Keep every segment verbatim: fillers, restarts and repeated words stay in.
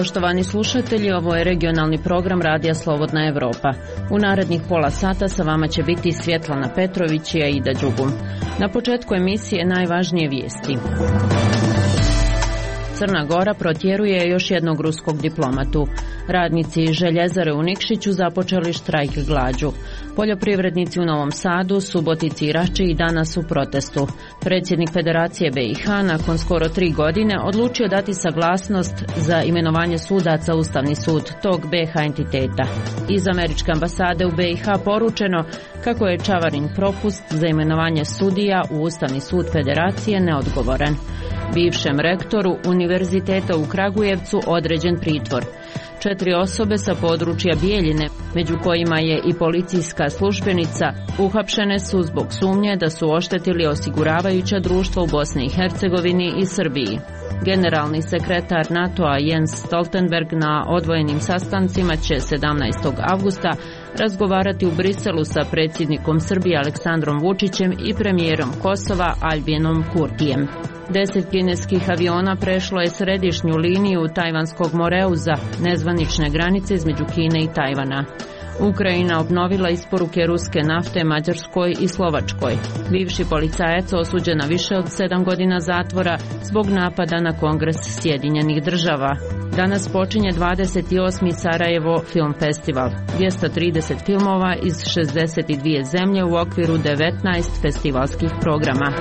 Poštovani slušatelji, ovo je regionalni program Radija Slobodna Evropa. U narednih pola sata sa vama će biti Svjetlana Petrović i Aida Đugum. Na početku emisije najvažnije vijesti. Crna Gora protjeruje još jednog ruskog diplomatu. Radnici željezare u Nikšiću započeli štrajk glađu. Poljoprivrednici u Novom Sadu, Subotici i Rači i danas u protestu. Predsjednik Federacije B i H nakon skoro tri godine odlučio dati saglasnost za imenovanje sudaca Ustavni sud tog B H entiteta. Iz Američke ambasade u B i H poručeno kako je Čavarin propust za imenovanje sudija u Ustavni sud Federacije neodgovoran. Bivšem rektoru Univerziteta u Kragujevcu određen pritvor. Četiri osobe sa područja Bijeljine, među kojima je i policijska službenica, uhapšene su zbog sumnje da su oštetili osiguravajuća društva u Bosni i Hercegovini i Srbiji. Generalni sekretar NATO-a Jens Stoltenberg na odvojenim sastancima će sedamnaestog avgusta razgovarati u Briselu sa predsjednikom Srbije Aleksandrom Vučićem i premijerom Kosova Aljbinom Kurtijem. Deset kineskih aviona prešlo je središnju liniju Tajvanskog Moreuza, nezvanične granice između Kine i Tajvana. Ukrajina obnovila isporuke ruske nafte Mađarskoj i Slovačkoj. Bivši policajac osuđen na više od sedam godina zatvora zbog napada na Kongres Sjedinjenih država. Danas počinje dvadeset osmi Sarajevo Film Festival. dvjesto trideset filmova iz šezdeset dvije zemlje u okviru devetnaest festivalskih programa.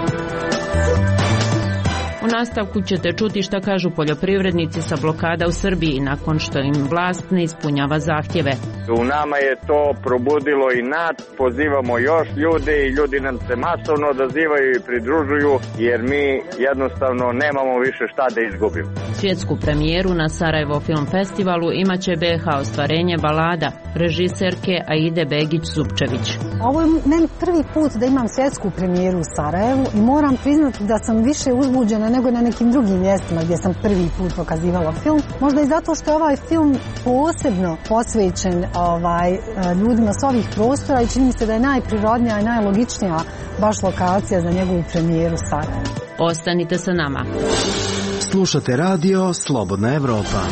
U nastavku ćete čuti šta kažu poljoprivrednici sa blokada u Srbiji nakon što im vlast ne ispunjava zahtjeve. U nama je to probudilo inat, pozivamo još ljude i ljudi nam se masovno odazivaju i pridružuju jer mi jednostavno nemamo više šta da izgubimo. Svjetsku premijeru na Sarajevo Film Festivalu imaće B H ostvarenje Balada režiserke Aide Begić-Zupčević. Ovo je meni prvi put da imam svjetsku premijeru u Sarajevu i moram priznati da sam više uzbuđena nego na nekim drugim mjestima gdje sam prvi put pokazivala film. Možda i zato što je ovaj film posebno posvećen ovaj, ljudima s ovih prostora i čini mi se da je najprirodnija i najlogičnija baš lokacija za njegovu premijeru Sarajevo. Ostanite sa nama. Slušate radio Slobodna Evropa.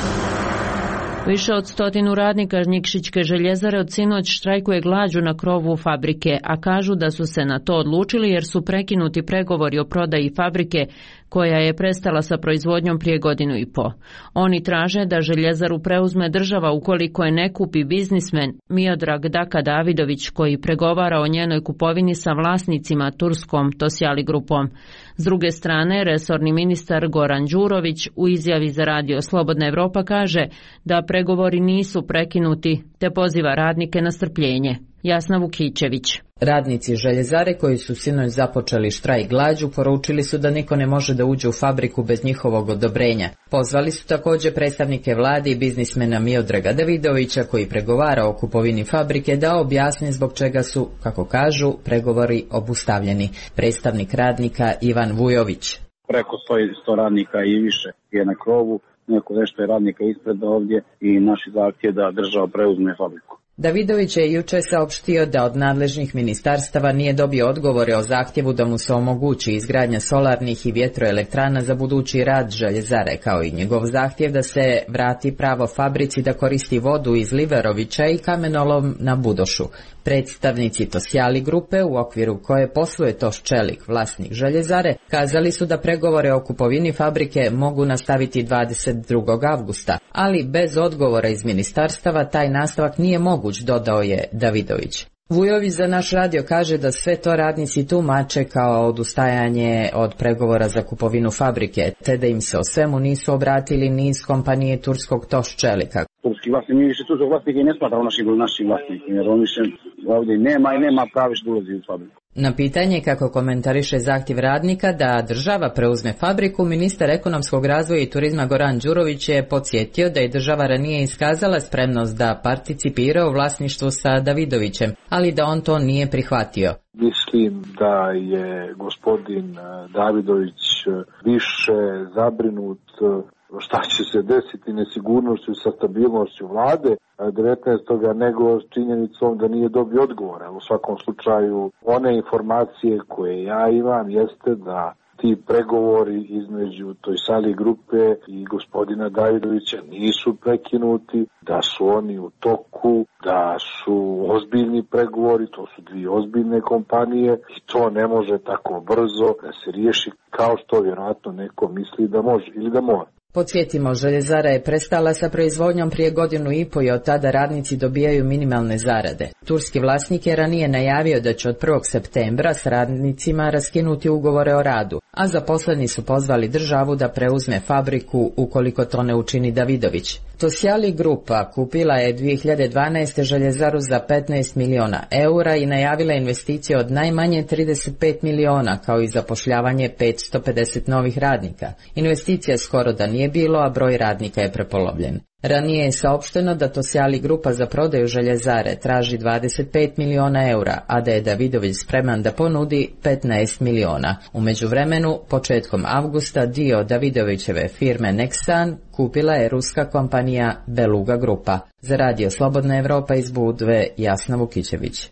Više od stotinu radnika Nikšićke željezare od sinoć štrajkuje glađu na krovu fabrike, a kažu da su se na to odlučili jer su prekinuti pregovori o prodaji fabrike koja je prestala sa proizvodnjom prije godinu i po. Oni traže da željezaru preuzme država ukoliko je ne kupi biznismen Miodrag Daka Davidović koji pregovara o njenoj kupovini sa vlasnicima turskom Tosjali grupom. S druge strane, resorni ministar Goran Đurović u izjavi za radio Slobodna Evropa kaže da pregovori nisu prekinuti te poziva radnike na strpljenje. Jasna Vukićević. Radnici željezare koji su sinoć započeli štrajk glađu poručili su da niko ne može da uđe u fabriku bez njihovog odobrenja. Pozvali su također predstavnike vlade i biznismena Miodraga Davidovića koji pregovara o kupovini fabrike da objasni zbog čega su, kako kažu, pregovori obustavljeni. Predstavnik radnika Ivan Vujović. Preko sto radnika i više je na krovu, neko nešto je radnika ispred ovdje i naši zahtjev da država preuzme fabriku. Davidović je jučer saopštio da od nadležnih ministarstava nije dobio odgovore o zahtjevu da mu se omogući izgradnja solarnih i vjetroelektrana za budući rad željezare, kao i njegov zahtjev da se vrati pravo fabrici da koristi vodu iz Liverovića i kamenolom na Budošu. Predstavnici Tosjali grupe, u okviru koje posluje Toš Čelik, vlasnik željezare, kazali su da pregovore o kupovini fabrike mogu nastaviti dvadeset drugog avgusta, ali bez odgovora iz ministarstava taj nastavak nije moguć, dodao je Davidović. Vujović za naš radio kaže da sve to radnici tumače kao odustajanje od pregovora za kupovinu fabrike, te da im se o svemu nisu obratili ni iz kompanije turskog Toš Čelika. Turski vlasnik, mi više turskog vlasnika i ne smatramo našim, našim vlasnikom, jer on više ovdje nema i nema pravo što ulazi u fabriku. Na pitanje kako komentariše zahtjev radnika da država preuzme fabriku, ministar ekonomskog razvoja i turizma Goran Đurović je podsjetio da je država ranije iskazala spremnost da participira u vlasništvu sa Davidovićem, ali da on to nije prihvatio. Mislim da je gospodin Davidović više zabrinut šta će se desiti nesigurnošću sa stabilnošću vlade devetnaestog nego s činjenicom da nije dobio odgovora. U svakom slučaju one informacije koje ja imam jeste da ti pregovori između toj sali grupe i gospodina Davidovića nisu prekinuti, da su oni u toku, da su ozbiljni pregovori, to su dvije ozbiljne kompanije i to ne može tako brzo da se riješi kao što vjerojatno neko misli da može ili da mora. Podsjetimo, željezara je prestala sa proizvodnjom prije godinu i po i od tada radnici dobijaju minimalne zarade. Turski vlasnik je ranije najavio da će od prvog septembra s radnicima raskinuti ugovore o radu, a zaposleni su pozvali državu da preuzme fabriku ukoliko to ne učini Davidović. Tosjali grupa kupila je dvije hiljade dvanaeste. željezaru za petnaest miliona eura i najavila investicije od najmanje trideset pet miliona, kao i zapošljavanje petsto pedeset novih radnika. Investicija skoro da nije bilo, a broj radnika je prepolovljen. Ranije je saopšteno da Tosjali grupa za prodaju željezare traži dvadeset pet miliona eura, a da je Davidović spreman da ponudi petnaest miliona. U međuvremenu, početkom avgusta, dio Davidovićeve firme Nextan kupila je ruska kompanija Beluga grupa. Za Radio Slobodna Evropa iz Budve, Jasna Vukićević.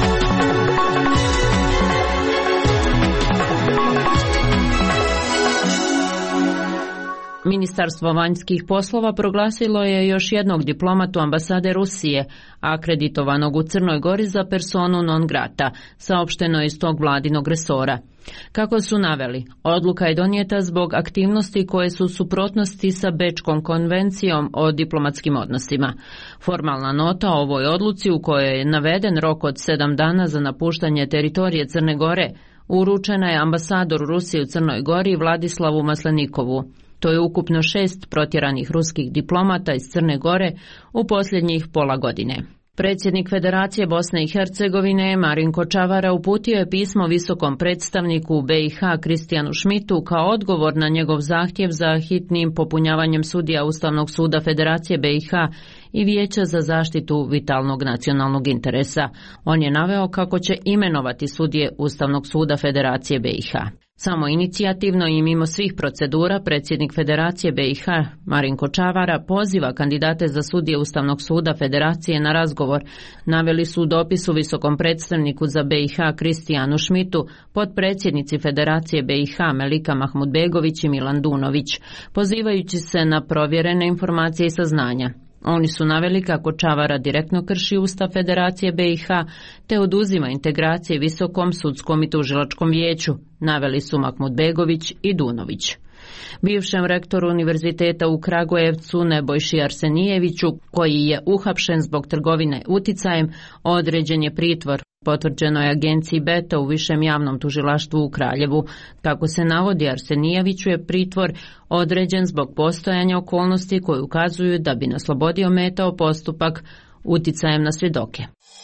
Ministarstvo vanjskih poslova proglasilo je još jednog diplomatu ambasade Rusije, akreditovanog u Crnoj Gori za personu non grata, saopšteno je iz tog vladinog resora. Kako su naveli, odluka je donijeta zbog aktivnosti koje su u suprotnosti sa Bečkom konvencijom o diplomatskim odnosima. Formalna nota o ovoj odluci, u kojoj je naveden rok od sedam dana za napuštanje teritorije Crne Gore, uručena je ambasadoru Rusije u Crnoj Gori Vladislavu Maslenikovu. To je ukupno šest protjeranih ruskih diplomata iz Crne Gore u posljednjih pola godine. Predsjednik Federacije Bosne i Hercegovine Marinko Čavara uputio je pismo visokom predstavniku u be i ha Kristijanu Šmitu kao odgovor na njegov zahtjev za hitnim popunjavanjem sudija Ustavnog suda Federacije be i ha i Vijeća za zaštitu vitalnog nacionalnog interesa. On je naveo kako će imenovati sudije Ustavnog suda Federacije be i ha. Samo inicijativno i mimo svih procedura predsjednik Federacije be i ha Marinko Čavara poziva kandidate za sudije Ustavnog suda Federacije na razgovor, naveli su u dopisu visokom predstavniku za be i ha Kristijanu Šmitu, potpredsjednici Federacije be i ha Melika Mahmudbegović i Milan Dunović, pozivajući se na provjerene informacije i saznanja. Oni su naveli kako Čavara direktno krši Ustav Federacije be i ha te oduzima integracije Visokom sudskom i tužilačkom vijeću, naveli su Mahmudbegović i Dunović. Bivšem rektoru univerziteta u Kragujevcu Nebojši Arsenijeviću, koji je uhapšen zbog trgovine uticajem, određen je pritvor. Potvrđeno je agenciji Beta u Višem javnom tužilaštvu u Kraljevu. Kako se navodi, Arsenijeviću je pritvor određen zbog postojanja okolnosti koje ukazuju da bi na slobodi ometao postupak uticajem na svjedoke.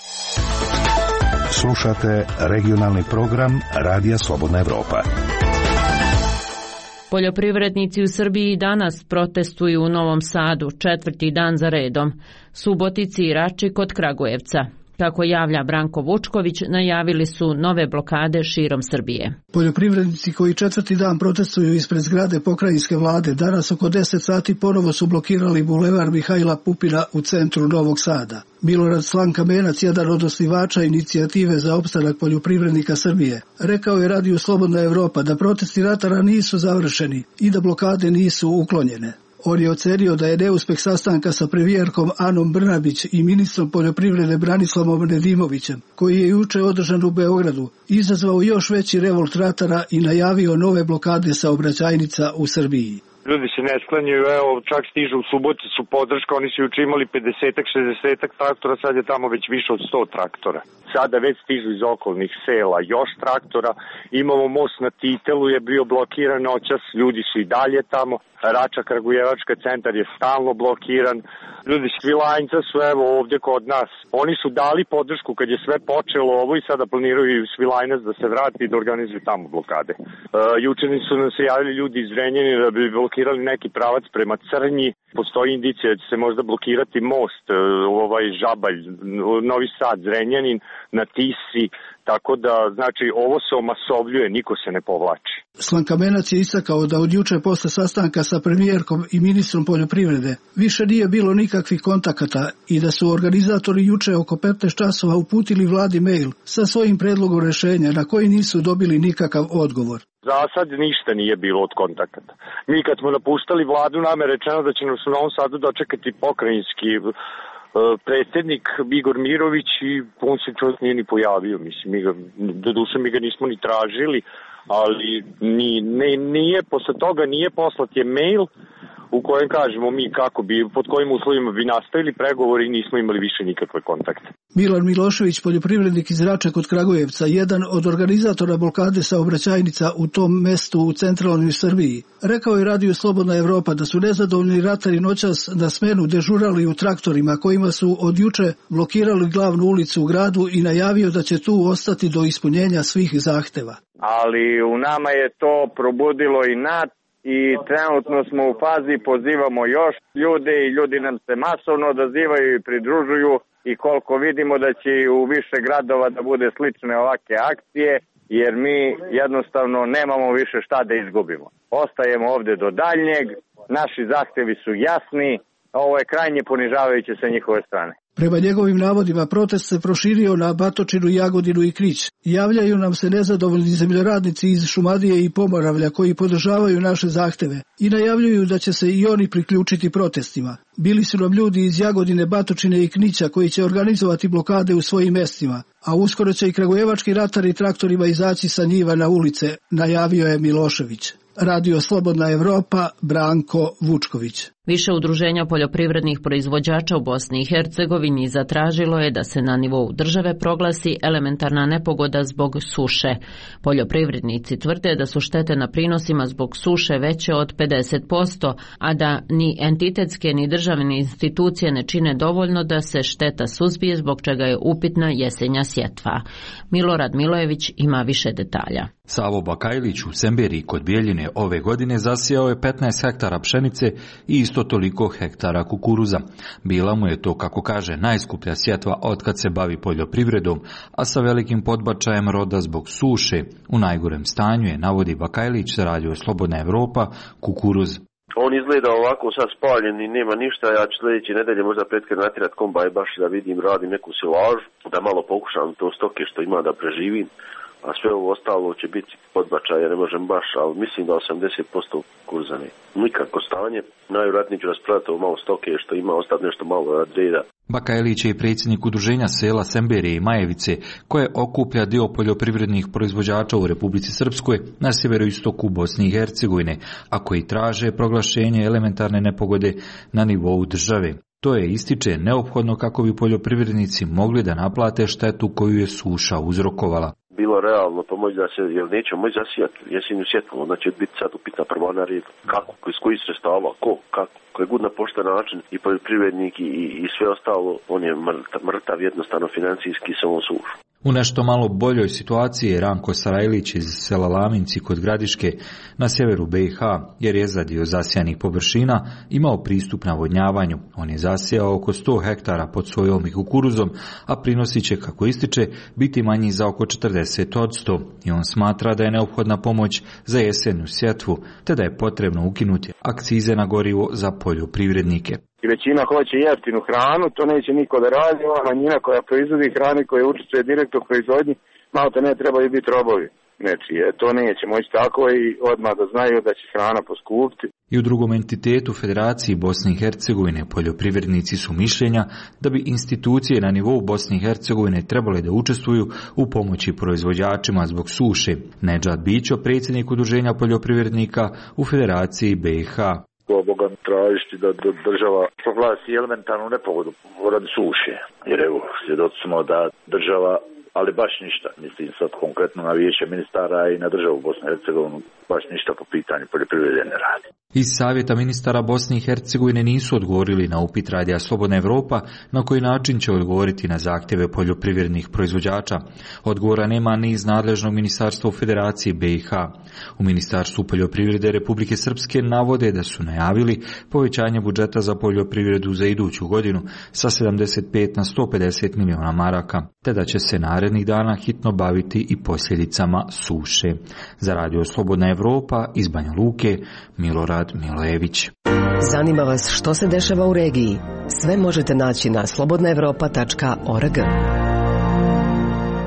Slušate regionalni program Radija Slobodna Evropa. Poljoprivrednici u Srbiji danas protestuju u Novom Sadu, četvrti dan za redom, Subotici i Rači kod Kragujevca. Kako javlja Branko Vučković, najavili su nove blokade širom Srbije. Poljoprivrednici koji četvrti dan protestuju ispred zgrade pokrajinske vlade danas oko deset sati ponovo su blokirali bulevar Mihajla Pupina u centru Novog Sada. Milorad Slankamenac, jedan od osnivača inicijative za opstanak poljoprivrednika Srbije, rekao je Radiju Slobodna Evropa da protesti ratara nisu završeni i da blokade nisu uklonjene. On je ocenio da je neuspeh sastanka sa premijerkom Anom Brnabić i ministrom poljoprivrede Branislavom Nedimovićem, koji je juče održan u Beogradu, izazvao još veći revolt ratara i najavio nove blokade saobraćajnica u Srbiji. Ljudi se ne sklanjaju, evo, čak stižu u Suboticu podrška, oni su juče imali pedeset šezdeset traktora, sad je tamo već više od sto traktora. Sada već stižu iz okolnih sela još traktora, imamo most na Titelu, je bio blokiran noćas, ljudi su i dalje tamo, Rača Kragujevačka centar je stalno blokiran, ljudi s Svilajnca su evo ovdje kod nas, oni su dali podršku kad je sve počelo ovo i sada planiraju i Svilajnac da se vrati i da organizuju tamo blokade. E, jučerni su nam se javili ljudi iz Zrenjanina da bi blokirali neki pravac prema Crnji, postoji indicija da će se možda blokirati most, ovaj Žabalj, Novi Sad, Zrenjanin, na Tisi, tako da, znači, ovo se omasovljuje, niko se ne povlači. Slankamenac je istakao da od juče posle sastanka sa premijerkom i ministrom poljoprivrede više nije bilo nikakvih kontakata i da su organizatori juče oko petnaest časova uputili vladi mail sa svojim predlogom rešenja na koji nisu dobili nikakav odgovor. Za sad ništa nije bilo od kontakata. Mi kad smo napuštali vladu, nam je rečeno da će nas u Novom Sadu dočekati pokrajinski uh, predsjednik Igor Mirović i on se čovjek nije ni pojavio. Mislim, mi ga, do duše mi ga nismo ni tražili, ali ni, ne, nije, posle toga nije poslat je mail u kojem kažemo mi kako bi, pod kojim uslovima bi nastavili pregovori i nismo imali više nikakve kontakte. Milan Milošević, poljoprivrednik iz Rače kod Kragujevca, jedan od organizatora blokade saobraćajnica u tom mestu u centralnoj Srbiji, rekao je Radio Slobodna Evropa da su nezadovoljni ratari noćas na smenu dežurali u traktorima kojima su od juče blokirali glavnu ulicu u gradu i najavio da će tu ostati do ispunjenja svih zahteva. Ali u nama je to probudilo i nad i trenutno smo u fazi, pozivamo još ljude i ljudi nam se masovno odazivaju i pridružuju i koliko vidimo da će u više gradova da bude slične ovake akcije, jer mi jednostavno nemamo više šta da izgubimo. Ostajemo ovde do daljnjeg, naši zahtevi su jasni, a ovo je krajnje ponižavajuće sa njihove strane. Prema njegovim navodima, protest se proširio na Batočinu, Jagodinu i Krić. Javljaju nam se nezadovoljni zemljoradnici iz Šumadije i Pomoravlja koji podržavaju naše zahteve i najavljuju da će se i oni priključiti protestima. Bili su nam ljudi iz Jagodine, Batočine i Knića koji će organizovati blokade u svojim mestima, a uskoro će i kragujevački ratari traktorima izaći sa njiva na ulice, najavio je Milošević. Radio Slobodna Evropa, Branko Vučković. Više udruženja poljoprivrednih proizvođača u Bosni i Hercegovini zatražilo je da se na nivou države proglasi elementarna nepogoda zbog suše. Poljoprivrednici tvrde da su štete na prinosima zbog suše veće od pedeset posto, a da ni entitetske ni državne institucije ne čine dovoljno da se šteta suzbije, zbog čega je upitna jesenja sjetva. Milorad Milojević ima više detalja. Savo Bakajlić u Semberiji kod Bijeljine ove godine zasijao je petnaest hektara pšenice i isto toliko hektara kukuruza. Bila mu je to, kako kaže, najskuplja sjetva otkad se bavi poljoprivredom, a sa velikim podbačajem roda zbog suše. U najgorem stanju je, navodi Bakajlić, Radio Slobodna Evropa, kukuruz. On izgleda ovako sad spaljen i nema ništa, ja ću sljedeće nedelje možda petkar natirat kombaj baš da vidim, radim neku silažu, da malo pokušam to stoke što ima da preživim. A sve ovo ostalo će biti podbačaj, ja ne možem baš, ali mislim da osamdeset posto kurzane. Nikako stanje, najvjerojatnije ću raspraviti ovo malo stoke što ima, ostati nešto malo od reda. Bakajlić je predsjednik udruženja sela Semberije i Majevice, koje okuplja dio poljoprivrednih proizvođača u Republici Srpskoj na sjeveroistoku Bosne i Hercegovine, a koji traže proglašenje elementarne nepogode na nivou države. To je, ističe, neophodno kako bi poljoprivrednici mogli da naplate štetu koju je suša uzrokovala. Bilo realno pomoći da se, jer nećemo moći zasijati jesenju sjetvu, onda će biti sad upitna prva na red. Kako, iz kojih sredstava, ko, kako, koji god na pošten način i poljoprivrednik i, i sve ostalo, on je mrtav jednostavno financijski sa ovom sušu. U nešto malo boljoj situaciji je Ranko Sarajlić iz sela Laminci kod Gradiške na sjeveru B i H, jer je za dio zasijanih površina imao pristup navodnjavanju. On je zasijao oko sto hektara pod sojom i kukuruzom, a prinosi će, kako ističe, biti manji za oko četrdeset posto. I on smatra da je neophodna pomoć za jesenju sjetvu, te da je potrebno ukinuti akcize na gorivo za poljoprivrednike. I većina hoće jeftinu hranu, to neće niko da radi, ova manjina koja proizvodi hranu i koja učestvuje direktno u proizvodnji, malo te ne trebaju biti robovi. Znači, to neće moći tako i odmah da znaju da će hrana poskupiti. I u drugom entitetu Federaciji Bosne i Hercegovine poljoprivrednici su mišljenja da bi institucije na nivou Bosne i Hercegovine trebale da učestvuju u pomoći proizvođačima zbog suše. Nedžad Bićo, predsjednik udruženja poljoprivrednika u Federaciji B i H. Boga tražiti da država proglasi elementarnu nepogodu radi suše. Jer evo, svjedoci smo da država, ali baš ništa, mislim sad konkretno na vijeće ministara i na državu Bosne i Hercegovine, baš ništa po pitanju poljoprivrede ne radi. Iz Savjeta ministara Bosne i Hercegovine nisu odgovorili na upit Radija Slobodna Evropa na koji način će odgovoriti na zahtjeve poljoprivrednih proizvođača. Odgovora nema ni iz nadležnog ministarstva u Federaciji B i H. U Ministarstvu poljoprivrede Republike Srpske navode da su najavili povećanje budžeta za poljoprivredu za iduću godinu sa sedamdeset pet na sto pedeset miliona maraka, te da će se narednih dana hitno baviti i posljedicama suše. Za Radio Slobodna Evropa iz Banja Luke, Milorad Milojević. Zanima vas što se dešava u regiji? Sve možete naći na slobodna evropa tačka org.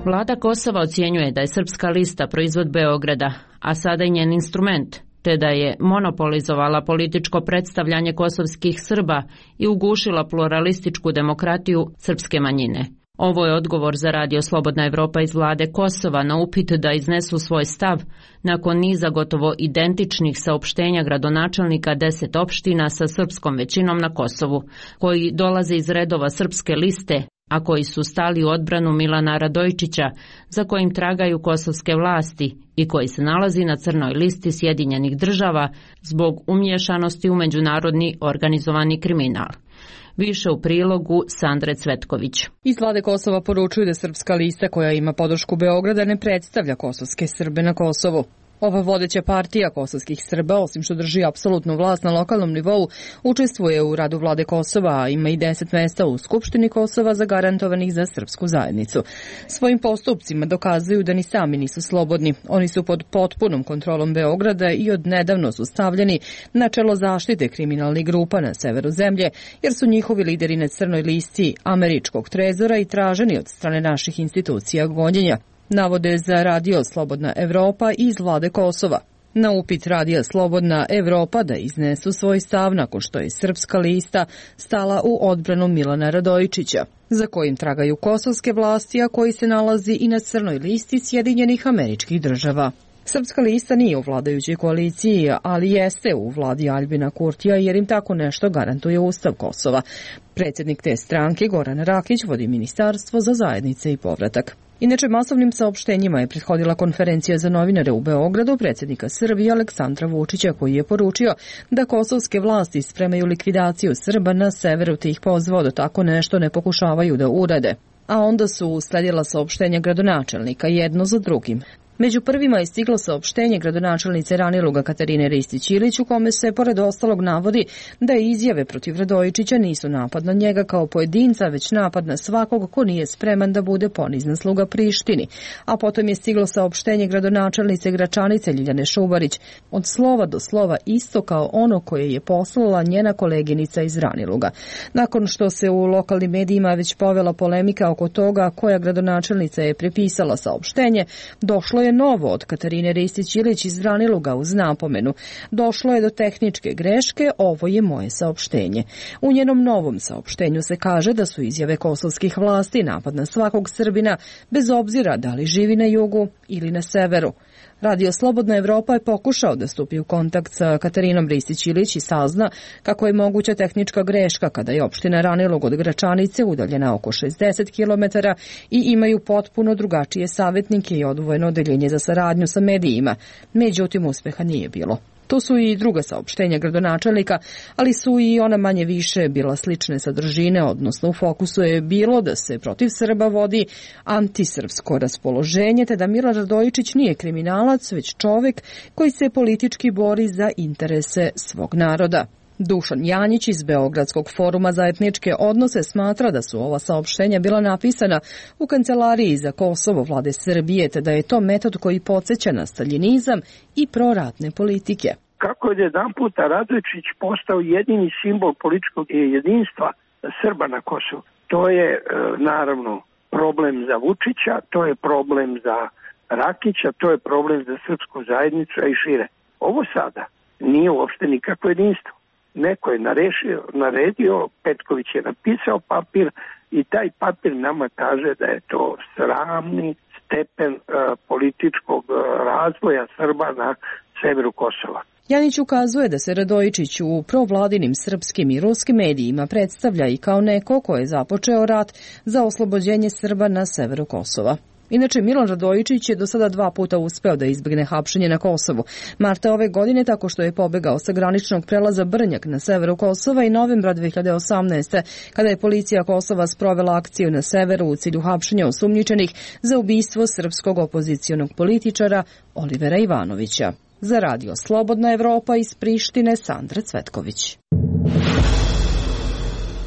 Vlada Kosova ocjenjuje da je Srpska lista proizvod Beograda, a sada i njen instrument, te da je monopolizovala političko predstavljanje kosovskih Srba i ugušila pluralističku demokratiju srpske manjine. Ovo je odgovor za Radio Slobodna Evropa iz vlade Kosova na upit da iznesu svoj stav nakon niza gotovo identičnih saopštenja gradonačelnika deset opština sa srpskom većinom na Kosovu, koji dolaze iz redova Srpske liste, a koji su stali u odbranu Milana Radojičića, za kojim tragaju kosovske vlasti i koji se nalazi na crnoj listi Sjedinjenih država zbog umiješanosti u međunarodni organizovani kriminal. Više u prilogu Sandre Cvetković. Iz vlade Kosova poručuju da Srpska lista, koja ima podršku Beograda, ne predstavlja kosovske Srbe na Kosovu. Ova vodeća partija kosovskih Srba, osim što drži apsolutnu vlast na lokalnom nivou, učestvuje u radu vlade Kosova, a ima i deset mesta u Skupštini Kosova zagarantovanih za srpsku zajednicu. Svojim postupcima dokazuju da ni sami nisu slobodni. Oni su pod potpunom kontrolom Beograda i odnedavno su stavljeni na čelo zaštite kriminalnih grupa na severu zemlje, jer su njihovi lideri na crnoj listi američkog trezora i traženi od strane naših institucija gonjenja. Navode za Radio Slobodna Evropa iz vlade Kosova. Na upit Radija Slobodna Evropa da iznesu svoj stav nakon što je Srpska lista stala u odbranu Milana Radojičića, za kojim tragaju kosovske vlasti, a koji se nalazi i na crnoj listi Sjedinjenih Američkih Država. Srpska lista nije u vladajućoj koaliciji, ali jeste u vladi Aljbina Kurtija, jer im tako nešto garantuje Ustav Kosova. Predsjednik te stranke, Goran Rakić, vodi Ministarstvo za zajednice i povratak. Inače, masovnim saopštenjima je prethodila konferencija za novinare u Beogradu predsjednika Srbije Aleksandra Vučića, koji je poručio da kosovske vlasti spremaju likvidaciju Srba na severu, te ih pozvao da tako nešto ne pokušavaju da urade. A onda su usledila saopštenja gradonačelnika jedno za drugim. Među prvima je stiglo saopštenje gradonačelnice Raniluga Katarine Ristić-Ilić, u kome se pored ostalog navodi da izjave protiv Radojičića nisu napad na njega kao pojedinca, već napad na svakog ko nije spreman da bude ponizna sluga Prištini. A potom je stiglo saopštenje gradonačelnice Gračanice Ljiljane Šubarić, od slova do slova isto kao ono koje je poslala njena koleginica iz Raniluga. Nakon što se u lokalnim medijima već povela polemika oko toga koja gradonačelnica je prepisala saopštenje, došlo je novo od Katarine Ristić-Ilić iz Raniluga uz napomenu. Došlo je do tehničke greške, ovo je moje saopštenje. U njenom novom saopštenju se kaže da su izjave kosovskih vlasti napad na svakog Srbina, bez obzira da li živi na jugu ili na severu. Radio Slobodna Evropa je pokušao da stupi u kontakt sa Katarinom Ristić-Ilić i sazna kako je moguća tehnička greška kada je opština Ranilug od Gračanice udaljena oko šezdeset kilometara i imaju potpuno drugačije savjetnike i odvojeno odeljenje za saradnju sa medijima. Međutim, uspeha nije bilo. To su i druga saopštenja gradonačelnika, ali su i ona manje više bila slične sadržine, odnosno u fokusu je bilo da se protiv Srba vodi antisrpsko raspoloženje, te da Milan Radojičić nije kriminalac, već čovek koji se politički bori za interese svog naroda. Dušan Janjić iz Beogradskog foruma za etničke odnose smatra da su ova saopštenja bila napisana u kancelariji za Kosovo vlade Srbije, te da je to metod koji podsjeća na staljinizam i proratne politike. Kako je jedan puta Radojičić postao jedini simbol političkog jedinstva Srba na Kosovu, to je naravno problem za Vučića, to je problem za Rakića, to je problem za srpsku zajednicu, a i šire. Ovo sada nije uopšte nikakvo jedinstvo. Neko je narešio, naredio, Petković je napisao papir i taj papir nama kaže da je to sramni stepen uh, političkog uh, razvoja Srba na severu Kosova. Janić ukazuje da se Radojičić u provladinim srpskim i ruskim medijima predstavlja i kao neko ko je započeo rat za oslobođenje Srba na severu Kosova. Inače, Milan Radojičić je do sada dva puta uspeo da izbegne hapšenje na Kosovu. Marta ove godine tako što je pobegao sa graničnog prelaza Brnjak na severu Kosova i novembra dve hiljade osamnaeste. kada je policija Kosova sprovela akciju na severu u cilju hapšenja osumnjičenih za ubistvo srpskog opozicionog političara Olivera Ivanovića. Za Radio Slobodna Evropa iz Prištine, Sandra Cvetković.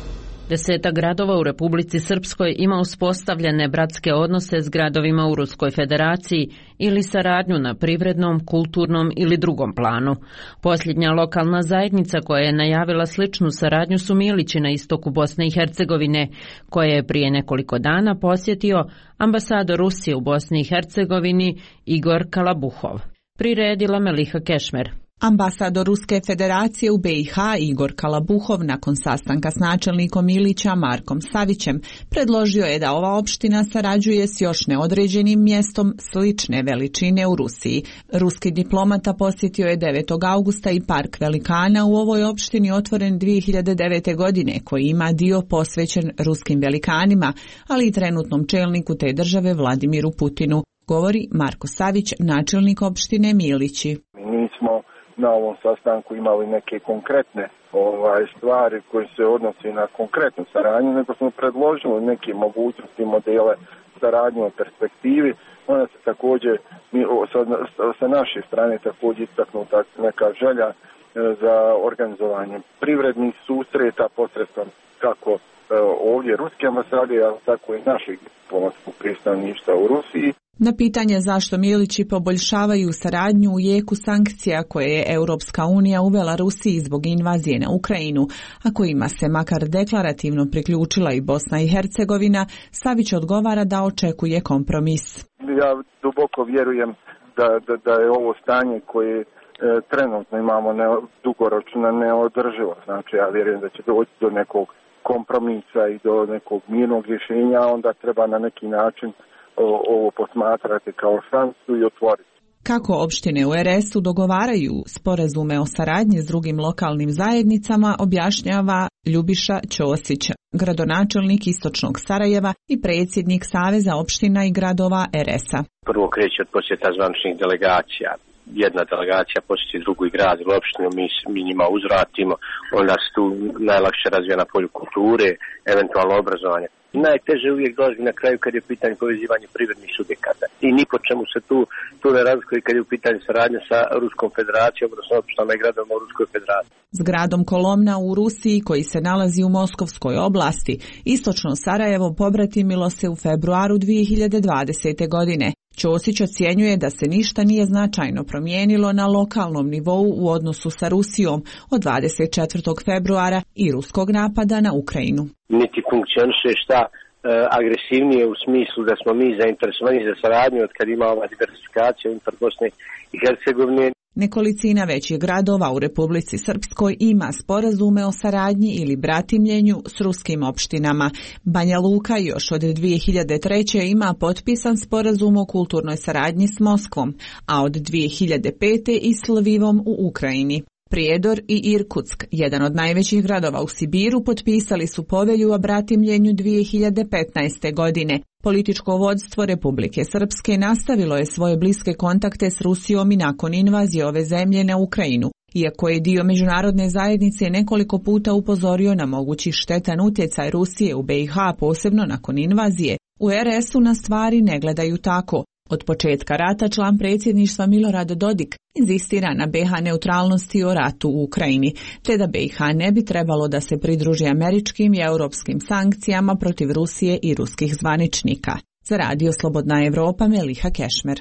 Desetak gradova u Republici Srpskoj ima uspostavljene bratske odnose s gradovima u Ruskoj federaciji ili saradnju na privrednom, kulturnom ili drugom planu. Posljednja lokalna zajednica koja je najavila sličnu saradnju su Milići na istoku Bosne i Hercegovine, koje je prije nekoliko dana posjetio ambasador Rusije u Bosni i Hercegovini Igor Kalabuhov. Priredila Meliha Kešmer. Ambasador Ruske federacije u B i H Igor Kalabuhov nakon sastanka s načelnikom Milića Markom Savićem predložio je da ova opština sarađuje s još neodređenim mjestom slične veličine u Rusiji. Ruski diplomata posjetio je devetog augusta i park velikana u ovoj opštini otvoren dvije hiljade devete. godine koji ima dio posvećen ruskim velikanima, ali i trenutnom čelniku te države Vladimiru Putinu, govori Marko Savić, načelnik opštine Milići. Mi smo na ovom sastanku imali neke konkretne ovaj, stvari koje se odnose na konkretnu saradnju, nego smo predložili neke mogućnosti, modele saradnje u perspektivi. Ona se također, sa, sa naše strane također istaknuta neka želja za organizovanje privrednih susreta posredstvom kako ovdje ruske ambasade, ali tako i našeg diplomatskog predstavništva u Rusiji. Na pitanje zašto Milići poboljšavaju saradnju u jeku sankcija koje je Europska unija uvela Rusiji zbog invazije na Ukrajinu, a kojima se makar deklarativno priključila i Bosna i Hercegovina, Savić odgovara da očekuje kompromis. Ja duboko vjerujem da, da, da je ovo stanje koje e, trenutno imamo ne, dugoročno neodrživo. Znači ja vjerujem da će doći do nekog kompromisa i do nekog mirnog rješenja, onda treba na neki način ovo posmatrati kao šansu i otvoriti. Kako opštine u R S-u dogovaraju sporazume o saradnji s drugim lokalnim zajednicama, objašnjava Ljubiša Ćosić, gradonačelnik Istočnog Sarajeva i predsjednik Saveza opština i gradova R S-a. Prvo kreće od posjeta zvaničnih delegacija. Jedna delegacija posjeti drugu i grad ili opštinu, mi, mi njima uzvratimo, onda se tu najlakše razvija na polju kulture, eventualno obrazovanje. Najteže uvijek dolazi na kraju kad je u pitanju povezivanje privrednih subjekata. I ni po čemu se tu, tu ne razlikuje kad je u pitanju saradnja sa Ruskom federacijom, odnosno opštinama i gradovima u Ruskoj federaciji. S gradom Kolomna u Rusiji, koji se nalazi u Moskovskoj oblasti, Istočno Sarajevo pobratimilo se u februaru dvije hiljade dvadesete. godine. Ćosić ocjenjuje da se ništa nije značajno promijenilo na lokalnom nivou u odnosu sa Rusijom od dvadeset četvrtog februara i ruskog napada na Ukrajinu. Niti funkcioniše šta e, agresivnije u smislu da smo mi zainteresovani za saradnju od kad ima ova diversifikacija unutar Bosne i Hercegovine. Nekolicina većih gradova u Republici Srpskoj ima sporazume o saradnji ili bratimljenju s ruskim opštinama. Banja Luka još od dvije hiljade treće. ima potpisan sporazum o kulturnoj saradnji s Moskvom, a od dvije hiljade pete. i s Lvivom u Ukrajini. Prijedor i Irkutsk, jedan od najvećih gradova u Sibiru, potpisali su povelju o bratimljenju dvije hiljade petnaeste. godine. Političko vodstvo Republike Srpske nastavilo je svoje bliske kontakte s Rusijom i nakon invazije ove zemlje na Ukrajinu, iako je dio međunarodne zajednice nekoliko puta upozorio na mogući štetan utjecaj Rusije u B i H, posebno nakon invazije. U R S-u na stvari ne gledaju tako. Od početka rata član predsjedništva Milorad Dodik inzistira na B H neutralnosti o ratu u Ukrajini, te da B i H ne bi trebalo da se pridruži američkim i europskim sankcijama protiv Rusije i ruskih zvaničnika. Za Radio Slobodna Evropa, Meliha Kešmer.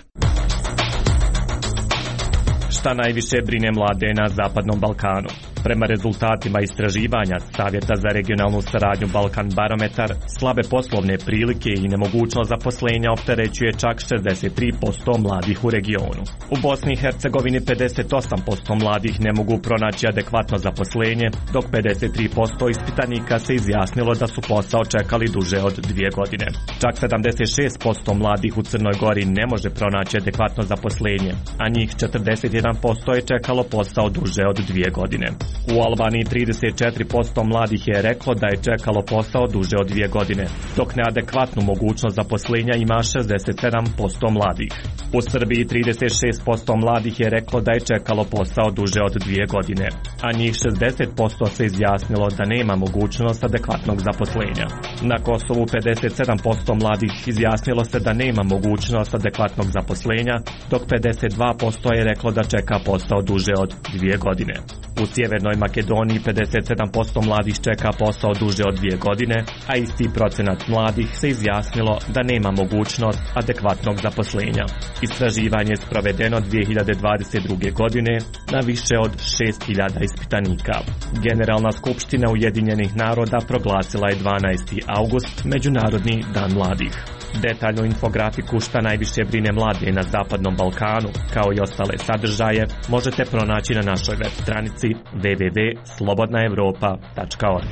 Šta najviše brine mlade na Zapadnom Balkanu? Prema rezultatima istraživanja Savjeta za regionalnu saradnju Balkan Barometar, slabe poslovne prilike i nemogućnost zaposlenja opterećuje čak šezdeset tri posto mladih u regionu. U Bosni i Hercegovini pedeset osam posto mladih ne mogu pronaći adekvatno zaposlenje, dok pedeset tri posto ispitanika se izjasnilo da su posao čekali duže od dvije godine. Čak sedamdeset šest posto mladih u Crnoj Gori ne može pronaći adekvatno zaposlenje, a njih četrdeset jedan posto je čekalo posao duže od dvije godine. U Albaniji trideset četiri posto mladih je reklo da je čekalo posao duže od dvije godine, dok neadekvatnu mogućnost zaposlenja ima šezdeset sedam posto mladih. U Srbiji trideset šest posto mladih je reklo da je čekalo posao duže od dvije godine, a njih šezdeset posto se izjasnilo da nema mogućnost adekvatnog zaposlenja. Na Kosovu pedeset sedam posto mladih izjasnilo se da nema mogućnost adekvatnog zaposlenja, dok pedeset dva posto je reklo da čeka posao duže od dvije godine. U Sjevernoj Sjevernoj Makedoniji pedeset sedam posto mladih čeka posao duže od dvije godine, a isti procenat mladih se izjasnilo da nema mogućnost adekvatnog zaposlenja. Istraživanje je sprovedeno dvije hiljade dvadeset druge. godine na više od šest hiljada ispitanika. Generalna skupština Ujedinjenih naroda proglasila je dvanaesti august Međunarodni dan mladih. Detaljnu infografiku šta najviše brine mlade na Zapadnom Balkanu, kao i ostale sadržaje, možete pronaći na našoj web stranici w w w tačka slobodna evropa tačka org.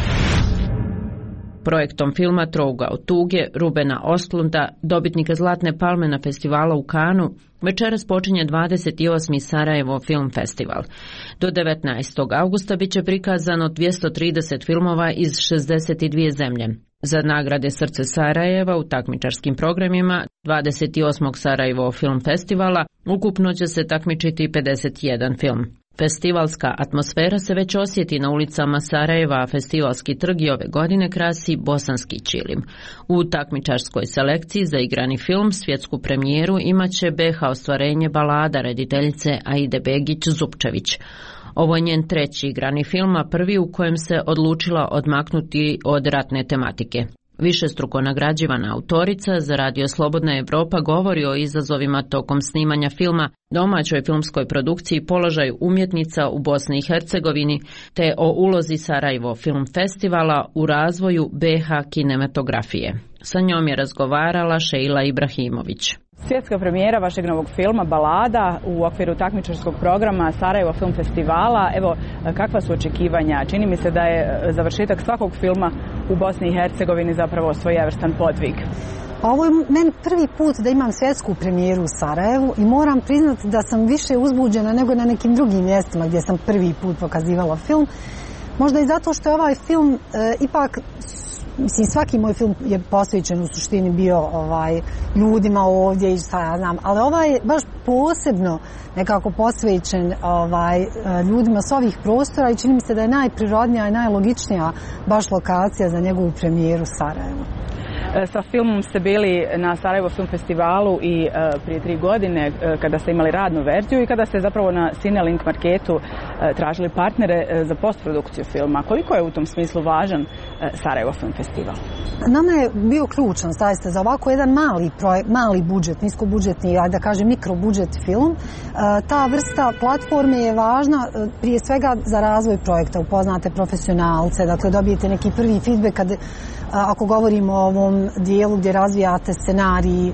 Projektom filma Trouga od tuge Rubena Ostlunda, dobitnika Zlatne palme na festivalu u Kanu, večeras počinje dvadeset osmi Sarajevo Film Festival. Do devetnaestog augusta biće prikazano dvjesto trideset filmova iz šezdeset dvije zemlje. Za nagrade Srce Sarajeva u takmičarskim programima dvadeset osmog Sarajevo Film Festivala ukupno će se takmičiti pedeset jedan film. Festivalska atmosfera se već osjeti na ulicama Sarajeva, a festivalski trg i ove godine krasi bosanski ćilim. U takmičarskoj selekciji za igrani film svjetsku premijeru imaće B H ostvarenje Balada rediteljice Aide Begić-Zupčević. Ovo je njen treći igrani film, a prvi u kojem se odlučila odmaknuti od ratne tematike. Višestruko nagrađivana autorica za Radio Slobodna Evropa govori o izazovima tokom snimanja filma, domaćoj filmskoj produkciji, položaju umjetnica u Bosni i Hercegovini, te o ulozi Sarajevo Film Festivala u razvoju B H kinematografije. Sa njom je razgovarala Šejla Ibrahimović. Svjetska premijera vašeg novog filma Balada u okviru takmičarskog programa Sarajevo Film Festivala. Evo, kakva su očekivanja? Čini mi se da je završetak svakog filma u Bosni i Hercegovini zapravo svojevrstan podvig. Ovo je meni prvi put da imam svjetsku premijeru u Sarajevu i moram priznati da sam više uzbuđena nego na nekim drugim mjestima gdje sam prvi put pokazivala film. Možda i zato što je ovaj film e, ipak, mislim, svaki moj film je posvećen u suštini bio ovaj, ljudima ovdje i šta ja znam, ali ovaj je baš posebno nekako posvećen ovaj, ljudima s ovih prostora i čini mi se da je najprirodnija i najlogičnija baš lokacija za njegovu premijeru Sarajevo. Sa filmom ste bili na Sarajevo Film Festivalu i uh, prije tri godine uh, kada ste imali radnu verziju i kada ste zapravo na Cinelink marketu uh, tražili partnere uh, za postprodukciju filma. Koliko je u tom smislu važan uh, Sarajevo Film Festival? Nama je bio ključan, zaista, za ovako jedan mali, projekt, mali budžet, niskobudžetni, da kažem mikrobudžet film. Uh, ta vrsta platforme je važna uh, prije svega za razvoj projekta. Upoznate profesionalce, dakle dobijete neki prvi feedback kad ako govorimo o ovom dijelu gdje razvijate scenarij,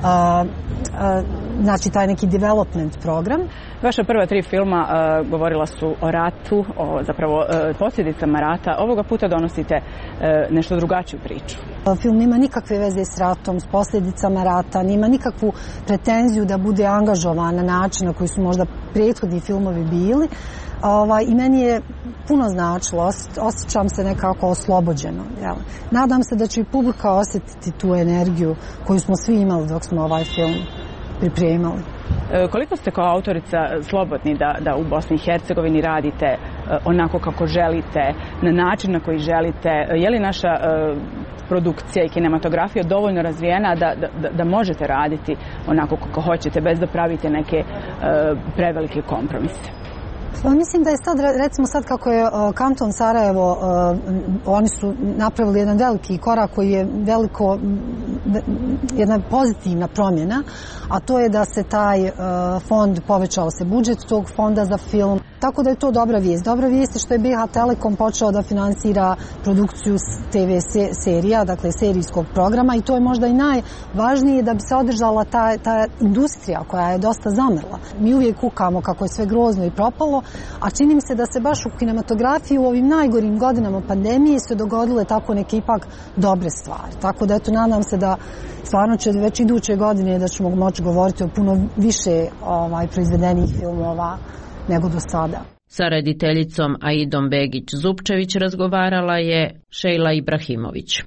znači taj neki development program. Vaša prva tri filma uh, govorila su o ratu, o zapravo uh, posljedicama rata. Ovoga puta donosite uh, nešto drugačiju priču. Film nema nikakve veze s ratom, s posljedicama rata, nema nikakvu pretenziju da bude angažovan na način na koji su možda prethodni filmovi bili. Ovaj, I meni je puno značilo, osjećam se nekako oslobođeno. Jel? Nadam se da će i publika osjetiti tu energiju koju smo svi imali dok smo ovaj film pripremali. E, koliko ste kao autorica slobodni da, da u Bosni i Hercegovini radite e, onako kako želite, na način na koji želite? Je li naša e, produkcija i kinematografija dovoljno razvijena da, da, da možete raditi onako kako hoćete bez da pravite neke e, prevelike kompromise? Mislim da je sad, recimo sad kako je uh, kanton Sarajevo, uh, oni su napravili jedan veliki korak koji je veliko, jedna pozitivna promjena, a to je da se taj uh, fond, povećao se budžet tog fonda za film. Tako da je to dobra vijest. Dobra vijest je što je B H Telekom počeo da finansira produkciju T V serija, dakle serijskog programa, i to je možda i najvažnije da bi se održala ta, ta industrija koja je dosta zamrla. Mi uvijek kukamo kako je sve grozno i propalo, a čini mi se da se baš u kinematografiji u ovim najgorim godinama pandemije se dogodile tako neke ipak dobre stvari. Tako da eto, nadam se da stvarno će već iduće godine da ćemo moći govoriti o puno više ovaj, proizvedenih filmova nego do sada. Sa rediteljicom Aidom Begić-Zupčević razgovarala je Šejla Ibrahimović.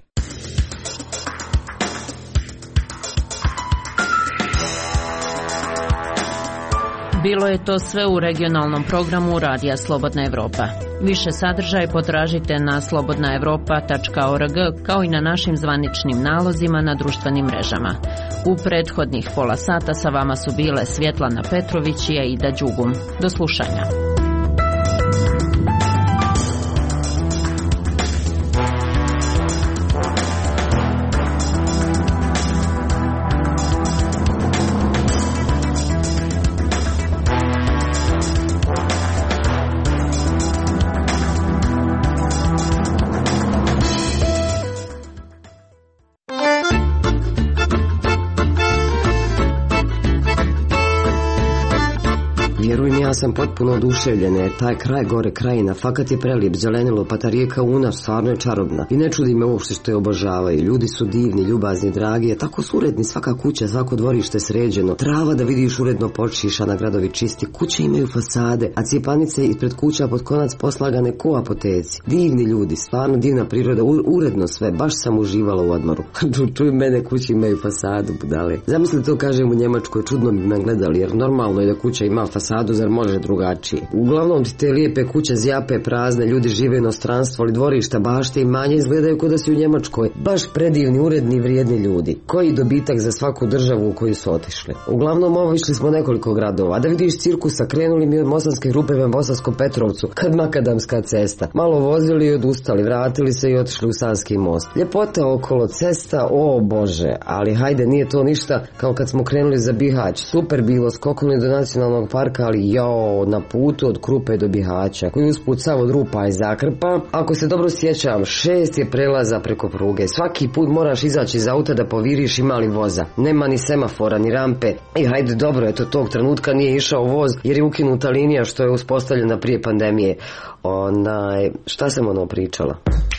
Bilo je to sve u regionalnom programu Radija Slobodna Evropa. Više sadržaj potražite na slobodna evropa tačka org kao i na našim zvaničnim nalozima na društvenim mrežama. U prethodnih pola sata sa vama su bile Svjetlana Petrović i Aida Đugum. Do slušanja. ja sam potpuno oduševljena jer taj kraj gore krajina fakat je prelijep, zelenilo, pa ta rijeka Una stvarno je čarobna. I ne čudi me uopšte što je obožavaju. Ljudi su divni, ljubazni, dragi, a tako su uredni, svaka kuća, svako dvorište sređeno. Trava da vidiš uredno počišana, gradovi čisti, kuće imaju fasade, a cijepanice ispred kuća pod konac poslagane ko apoteci. Divni ljudi, stvarno divna priroda, uredno sve, baš sam uživala u odmoru. Čuj mene, kuće imaju fasadu, budale. Zamisli to kažem u Njemačkoj, čudno bi me gledali, jer normalno je da kuća ima fasadu, zar može drugačije. Uglavnom ti te lijepe kuće zjape prazne, ljudi žive u inostranstvu, ali dvorišta, bašte i manje izgledaju kao da si u Njemačkoj. Baš predivni, uredni, vrijedni ljudi. Koji dobitak za svaku državu u koju su otišli. Uglavnom ovo išli smo nekoliko gradova, a da vidiš cirkusa, krenuli mi od Mosanske Rupe prema Bosanskom Petrovcu, kad makadamska cesta. Malo vozili i odustali, vratili se i otišli u Sanski most. Ljepota okolo, cesta, o Bože, ali hajde, nije to ništa kao kad smo krenuli za Bihać. Super bilo, skoknuli do nacionalnog parka, ali jao, na putu od Krupe do Bihaća, koji usput sav od rupa i zakrpa. Ako se dobro sjećam, šest je prelaza preko pruge. Svaki put moraš izaći iz auta da poviriš ima li voza. Nema ni semafora, ni rampe. I hajde, dobro, eto tog trenutka nije išao voz jer je ukinuta linija što je uspostavljena prije pandemije. Onaj, šta sam ono pričala?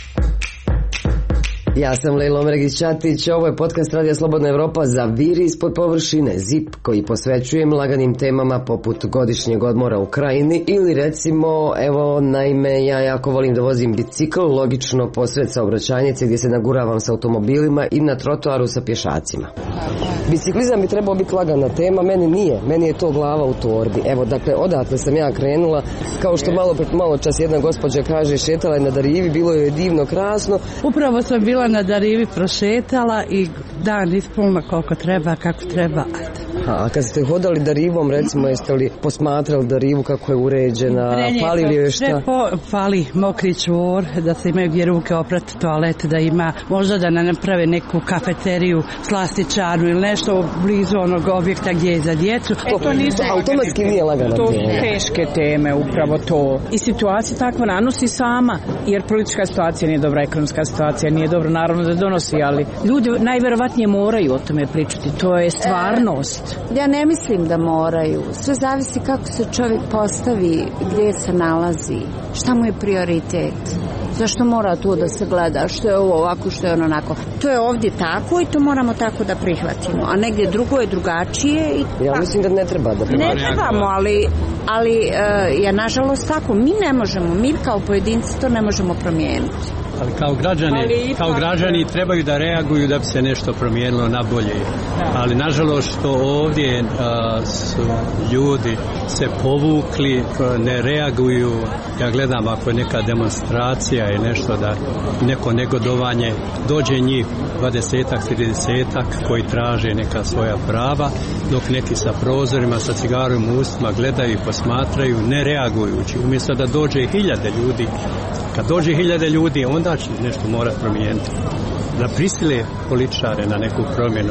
Ja sam Lejla Omregić-Ćatić, ovo je podcast Radija Slobodna Evropa za Viri ispod površine, zip koji posvećujem laganim temama poput godišnjeg odmora u krajini ili recimo, evo, naime, ja jako volim da vozim bicikl, logično posred saobraćajnice gdje se naguravam sa automobilima i na trotoaru sa pješacima. Biciklizam bi trebao biti lagana tema, meni nije, meni je to glava u torbi. Evo, dakle, odatle sam ja krenula, kao što malo pred malo čas jedna gospođa kaže, šetala je na Darivi, bilo je divno, krasno. Upravo sam bila na Darivi, prošetala i dan ispunila koliko treba, kako treba, ajde. A kad ste hodali Darivom, recimo, jeste li posmatrali Darivu kako je uređena, fali li joj šta? Po, fali mokri čvor, da se imaju gdje ruke oprati, toalet, da ima, možda da naprave neku kafeteriju, slastičarnu ili nešto blizu onog objekta gdje je za djecu. E, to nisu automatski nije lagana to tema. To su teške teme, upravo to. I situacija takva nanosi sama, jer politička situacija nije dobra, ekonomska situacija nije dobra, naravno da donosi, ali ljudi najvjerovatnije moraju o tome pričati, to je stvarnost. Ja ne mislim da moraju. Sve zavisi kako se čovjek postavi, gdje se nalazi, šta mu je prioritet. Zašto mora tu da se gleda što je ovo ovako, što je ono onako. To je ovdje tako i to moramo tako da prihvatimo. A negdje drugo je drugačije. I ja mislim da ne treba da prihvatimo. Ne trebamo, ali, ali uh, ja nažalost tako. Mi ne možemo, mi kao pojedinci to ne možemo promijeniti. Ali kao građani, ali kao građani trebaju da reaguju da bi se nešto promijenilo na bolje. Da. Ali nažalost što ovdje a, su ljudi se povukli, ne reaguju. Ja gledam ako je neka demonstracija i nešto da neko negodovanje dođe njih dvadesetak, tridesetak koji traže neka svoja prava, dok neki sa prozorima, sa cigarom u ustima gledaju i posmatraju, ne reagujući. Umjesto da dođe hiljade ljudi, kad dođe hiljade ljudi, onda će nešto morati promijeniti. Da prisile političare na neku promjenu.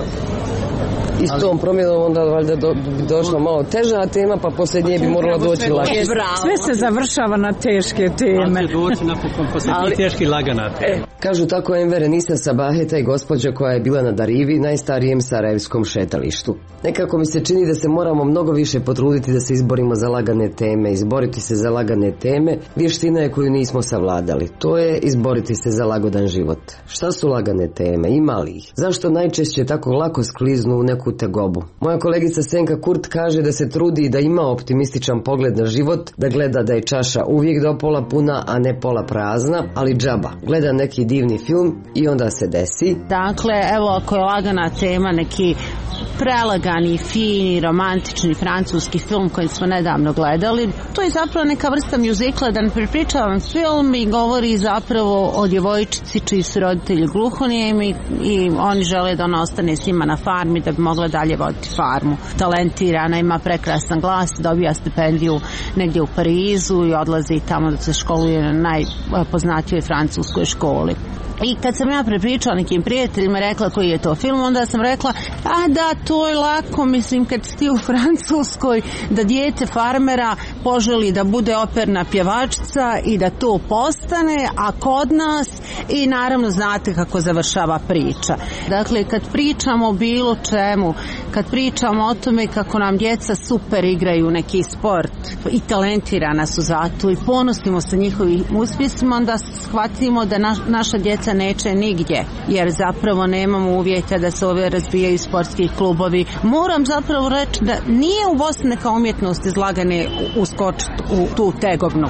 I s tom promjenom onda valjda do, bi došla malo teža tema, pa poslije nje bi morala doći lakše. Sve se završava na teške teme. Ali će doći napokon poslije Ali... teški lagana tema. Kažu tako Enver Nisa Sabaheta i gospođa koja je bila na Darivi, najstarijem sarajevskom šetalištu. Nekako mi se čini da se moramo mnogo više potruditi da se izborimo za lagane teme. Izboriti se za lagane teme, vještina je koju nismo savladali. To je izboriti se za lagodan život. Šta su lagane teme? Ima li ih? Zašto najčešće tako lako skliznu u neku tegobu? Moja kolegica Senka Kurt kaže da se trudi da ima optimističan pogled na život, da gleda da je čaša uvijek do pola puna, a ne pola prazna, ali džaba. Gleda neki divni film i onda se desi. Dakle, evo ako je lagana tema neki prelagani, fini, romantični francuski film koji smo nedavno gledali. To je zapravo neka vrsta mjuzikla, da ne prepričavam film i govori zapravo o djevojčici čiji su roditelji gluhonijemi i oni žele da ona ostane s njima na farmi da bi mogla dalje voditi farmu. Talentirana, ima prekrasan glas, dobija stipendiju negdje u Parizu i odlazi tamo da se školuje na najpoznatijoj francuskoj školi. I kad sam ja prepričala nekim prijateljima, rekla koji je to film, onda sam rekla, a da, to je lako, mislim, kad si ti u Francuskoj, da dijete farmera poželi da bude operna pjevačica i da to postane, a kod nas i naravno znate kako završava priča. Dakle, kad pričamo o bilo čemu, kad pričamo o tome kako nam djeca super igraju neki sport i talentirana su zato i ponosimo se njihovim uspjesima, onda shvatimo da naš, naša djeca neće nigdje, jer zapravo nemamo uvjeta da se ove razvijaju sportski klubovi. Moram zapravo reći da nije u Bosni neka umjetnost izlagane uskočiti u tu tegovnu.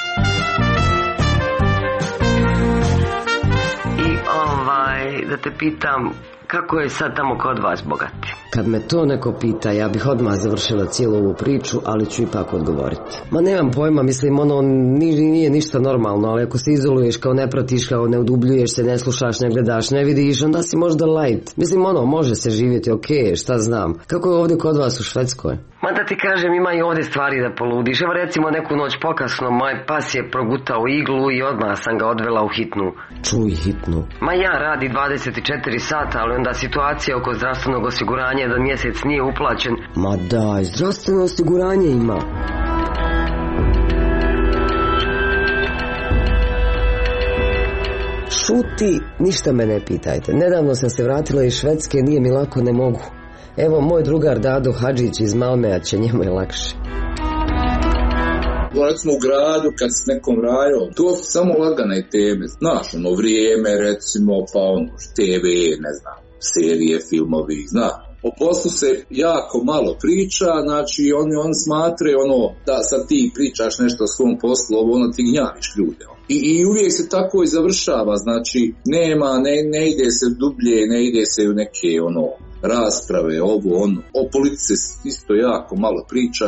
I ovaj, da te pitam, kako je sad tamo kod vas, Bogati? Kad me to neko pita, ja bih odmah završila cijelu ovu priču, ali ću ipak odgovoriti. Ma nemam pojma, mislim, ono nije, nije ništa normalno, ali ako se izoluješ, kao ne pratiš, kao ne udubljuješ se, ne slušaš, ne gledaš, ne vidiš, onda si možda light. Mislim, ono, može se živjeti, okej, okay, šta znam. Kako je ovdje kod vas u Švedskoj? Ma da ti kažem, ima i ovdje stvari da poludiš. Evo recimo neku noć pokasno, moj pas je progutao iglu i odmah sam ga odvela u hitnu. Čuj, hitnu. Ma ja radi dvadeset četiri sata, ali onda situacija oko zdravstvenog osiguranja da mjesec nije uplaćen. Ma daj, zdravstveno osiguranje ima. Šuti, ništa me ne pitajte. Nedavno sam se vratila iz Švedske, nije mi lako, ne mogu. Evo, moj drugar Dado Hadžić iz Malmeja će, njemu je lakše. Recimo u gradu, kad s nekom rajom, to su samo lagane teme. Znaš, ono vrijeme, recimo, pa ono, te ve, ne znam, serije, filmovi, znaš. O poslu se jako malo priča, znači oni, oni smatraju ono, da sad ti pričaš nešto o svom poslu, ovo ono ti gnjaviš ljude. I, I uvijek se tako i završava, znači nema, ne, ne ide se dublje, ne ide se u neke ono rasprave, ovo ono. O politici isto jako malo priča.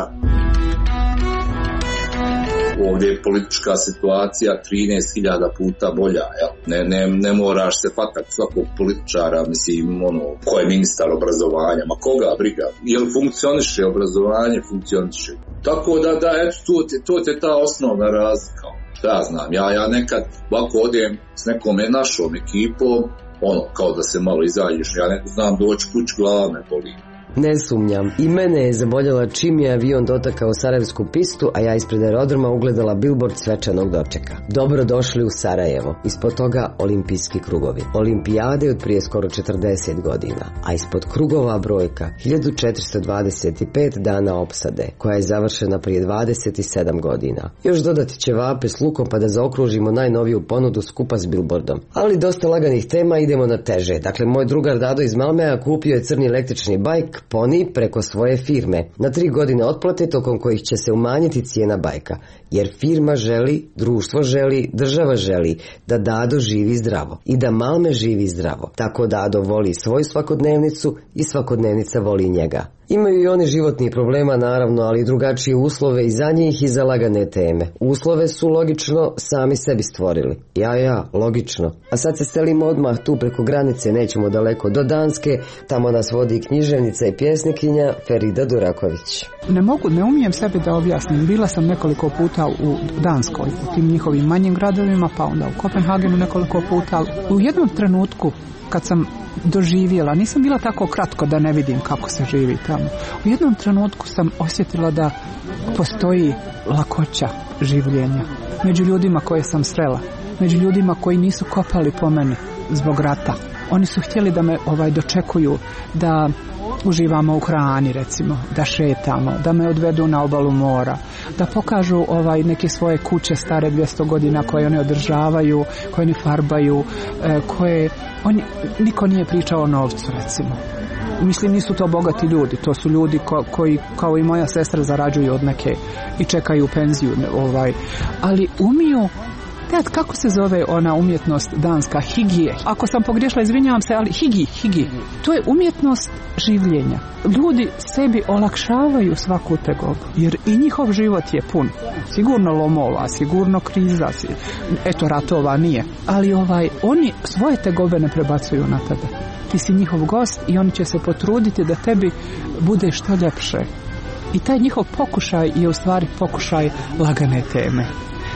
Ovdje je politička situacija trinaest hiljada puta bolja, jel? Ne, ne, ne moraš se fatati svakog političara, mislim, ono, ko je ministar obrazovanja, ma koga briga, jel funkcioniše obrazovanje, funkcioniše. Tako da, da, eto, to te, to te ta osnovna razlika. Šta ja znam, ja, ja nekad ovako odem s nekom našom ekipom, ono, kao da se malo izađeš, ja ne znam doći kuć, glava me boli. Ne sumnjam. I mene je zaboljela čim je avion dotakao Sarajevsku pistu, a ja ispred aerodroma ugledala bilbord svečanog dočeka. Dobro došli u Sarajevo. Ispod toga olimpijski krugovi. Olimpijade od prije skoro četrdeset godina. A ispod krugova brojka hiljadu četiristo dvadeset pet dana opsade, koja je završena prije dvadeset sedam godina. Još dodati ćevape s lukom pa da zaokružimo najnoviju ponudu skupa s bilbordom. Ali dosta laganih tema, idemo na teže. Dakle, moj drugar Dado iz Malmeja kupio je crni električni bajk Poni preko svoje firme na tri godine otplate tokom kojih će se umanjiti cijena bajka, jer firma želi, društvo želi, država želi da Dado živi zdravo i da Malme živi zdravo. Tako Dado voli svoju svakodnevnicu i svakodnevnica voli njega. Imaju i oni životnih problema, naravno, ali drugačije uslove i za njih i za lagane teme. Uslove su logično sami sebi stvorili. Ja, ja, logično. A sad se stelimo odmah tu preko granice, nećemo daleko do Danske, tamo nas vodi književnica i pjesnikinja Ferida Duraković. Ne mogu, ne umijem sebi da objasnim. Bila sam nekoliko puta u Danskoj, u tim njihovim manjim gradovima, pa onda u Kopenhagenu nekoliko puta. U jednom trenutku kad sam doživjela, nisam bila tako kratko da ne vidim kako se živi tamo. U jednom trenutku sam osjetila da postoji lakoća življenja među ljudima koje sam srela, među ljudima koji nisu kopali po meni zbog rata. Oni su htjeli da me ovaj dočekuju, da uživamo u hrani, recimo, da šetamo, da me odvedu na obalu mora, da pokažu ovaj neke svoje kuće stare dvjesto godina koje oni održavaju, koje oni farbaju, koje oni, niko nije pričao o novcu, recimo. Mislim, nisu to bogati ljudi, to su ljudi ko, koji, kao i moja sestra, zarađuju od neke i čekaju penziju, ovaj, ali umiju. Teat, kako se zove ona umjetnost danska? Higije. Ako sam pogriješila, izvinjavam se, ali higi, higi. To je umjetnost življenja. Ljudi sebi olakšavaju svaku tegobu, jer i njihov život je pun. Sigurno lomova, sigurno kriza, eto ratova nije. Ali ovaj, oni svoje tegobe ne prebacuju na tebe. Ti si njihov gost i oni će se potruditi da tebi bude što ljepše. I taj njihov pokušaj je u stvari pokušaj lagane teme.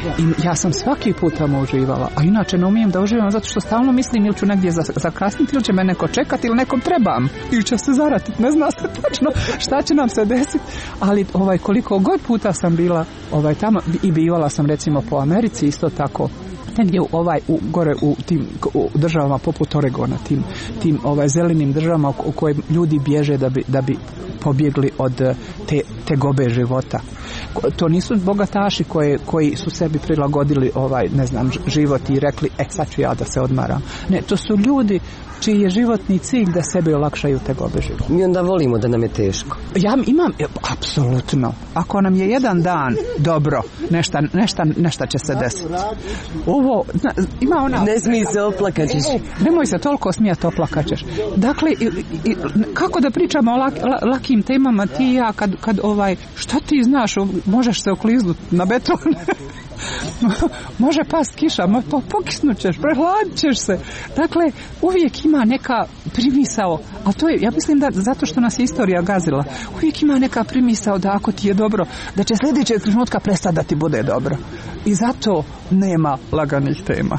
I ja sam svaki put tamo uživala, a inače ne umijem da uživam zato što stalno mislim ili ću negdje zakasniti ili će me neko čekati ili nekom trebam ili će se zaratiti, ne zna se točno šta će nam se desiti, ali ovaj, koliko god puta sam bila ovaj, tamo i bivala sam recimo po Americi isto tako, negdje u, ovaj, u, gore u tim u državama poput Oregona, tim, tim ovaj, zelenim državama u, u kojim ljudi bježe da bi, da bi pobjegli od te, te gobe života. To nisu bogataši koje, koji su sebi prilagodili ovaj, ne znam, život i rekli, e sad ću ja da se odmaram. Ne, to su ljudi čiji je životni cilj da sebi olakšaju te gobe života. Mi onda volimo da nam je teško. Ja imam, apsolutno. Ako nam je jedan dan dobro, nešta, nešta, nešta će se desiti. Ovo, na, ima ona... Ne smij se, oplakaćeš. Nemoj se toliko smijati, oplakaćeš. Dakle, i, i, kako da pričamo o lak, lakim temama ti i ja kad, kad ovaj, šta ti znaš, možeš se okliznuti na beton. Može past kiša, ma po, pokisnut ćeš, prehladit ćeš se. Dakle, uvijek ima neka primisao, a to je, ja mislim da zato što nas je istorija gazila, uvijek ima neka primisao da ako ti je dobro, da će sljedećeg trenutka prestati da ti bude dobro. I zato nema laganih tema.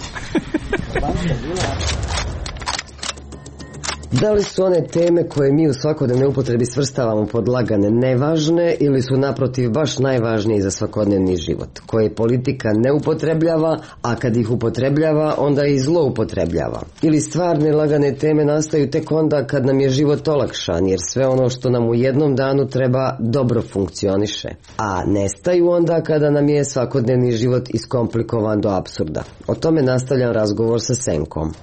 Da li su one teme koje mi u svakodnevnoj upotrebi svrstavamo pod lagane nevažne ili su naprotiv baš najvažnije za svakodnevni život, koje politika ne upotrebljava, a kad ih upotrebljava onda i zloupotrebljava? Ili stvarne lagane teme nastaju tek onda kad nam je život olakšan, jer sve ono što nam u jednom danu treba dobro funkcioniše, a nestaju onda kada nam je svakodnevni život iskomplikovan do apsurda. O tome nastavljam razgovor sa Senkom.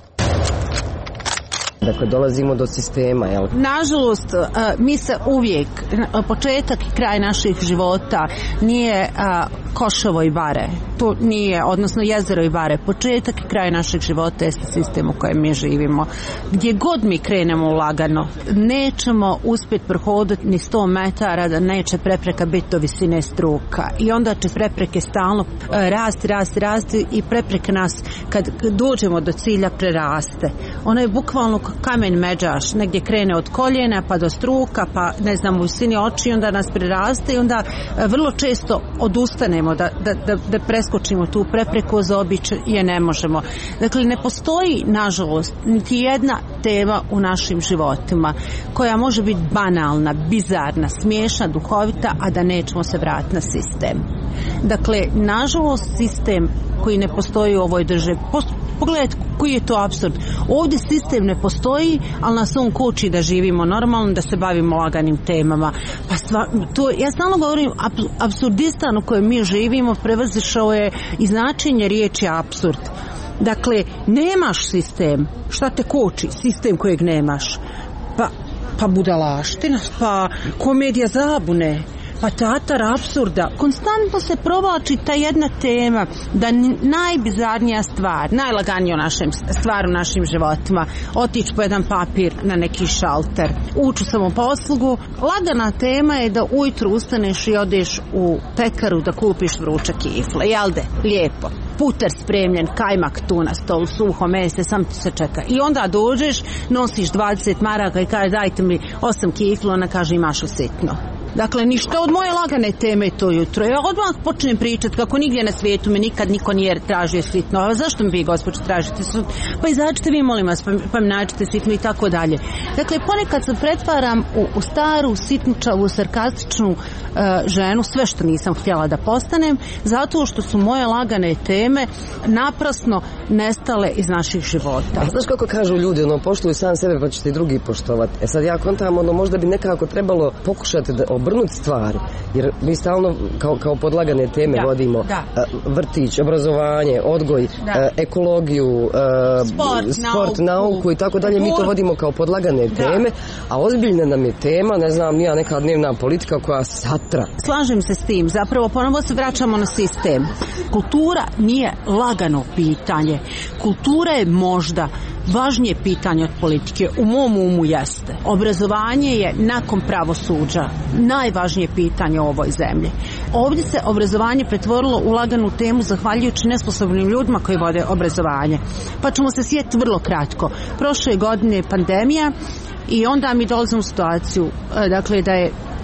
Dakle, dolazimo do sistema, jel? Nažalost, mi se uvijek, početak i kraj naših života nije Koševo i Bare. To nije, odnosno jezero i Bare. Početak i kraj našeg života jeste sistem u kojem mi živimo. Gdje god mi krenemo lagano, nećemo uspjeti prohoditi ni sto metara da neće prepreka biti do visine struka. I onda će prepreke stalno rasti, rasti, rasti i prepreke nas, kad dođemo do cilja, preraste. Ono je bukvalno kamen međaš, negdje krene od koljena pa do struka, pa ne znam, u visini oči, onda nas preraste i onda vrlo često odustanemo da, da, da, da preskočimo tu prepreku, zaobići je ne možemo. Dakle, ne postoji, nažalost, niti jedna tema u našim životima koja može biti banalna, bizarna, smiješna, duhovita, a da nećemo se vratiti na sistem. Dakle, nažalost, sistem koji ne postoji u ovoj državi, pogledajte koji je to apsurd. Ovdje sistem ne postoji, ali nas on koči da živimo normalno, da se bavimo laganim temama. Pa stvar, to, ja stalno govorim, apsurdistan u kojem mi živimo prevazišao je i značenje riječi apsurd. Dakle, nemaš sistem, šta te koči? Sistem kojeg nemaš. Pa, pa budalaština, pa komedija zabune, pa teatar apsurda. Konstantno se provlači ta jedna tema da najbizarnija stvar, najlaganija našem, stvar u našim životima, otići po jedan papir na neki šalter, ući u samoposlugu. Lagana tema je da ujutru ustaneš i odeš u pekaru da kupiš vruće kifle. Jelde, lijepo. Puter spremljen, kajmak tu na stolu, suho mese, sam ti se čeka. I onda dođeš, nosiš dvadeset maraka i kaže dajte mi osam kifla, ona kaže imaš usitno. Dakle, ništa od moje lagane teme to jutro. Ja odmah počnem pričati kako nigdje na svijetu me nikad niko nije tražio sitno. A zašto mi vi, gospođo, tražite sitno? Pa izađite vi, molim vas, pa, pa mi nađite sitno i tako dalje. Dakle, ponekad se pretvaram u, u staru, sitnučavu, sarkastičnu uh, ženu, sve što nisam htjela da postanem, zato što su moje lagane teme naprasno nestale iz naših života. A znaš kako kažu ljudi, ono, poštuju sam sebe pa ćete i drugi poštovati. E sad ja kontam, ono, možda bi nekako trebalo pokušati da obrnuti stvari, jer mi stalno kao, kao podlagane teme da, vodimo da. vrtić, obrazovanje, odgoj, da. ekologiju, sport, sport nauku, nauku i tako dalje, mi to vodimo kao podlagane da. teme, a ozbiljna nam je tema, ne znam, nija neka dnevna politika koja satra. Slažem se s tim, zapravo ponovo se vraćamo na sistem. Kultura nije lagano pitanje. Kultura je možda važnije pitanje od politike, u mom umu jeste. Obrazovanje je nakon pravosuđa najvažnije pitanje u ovoj zemlji. Ovdje se obrazovanje pretvorilo u laganu temu zahvaljujući nesposobnim ljudima koji vode obrazovanje. Pa ćemo se sjetiti vrlo kratko. Prošle godine je pandemija i onda mi dolazimo u situaciju, dakle, da je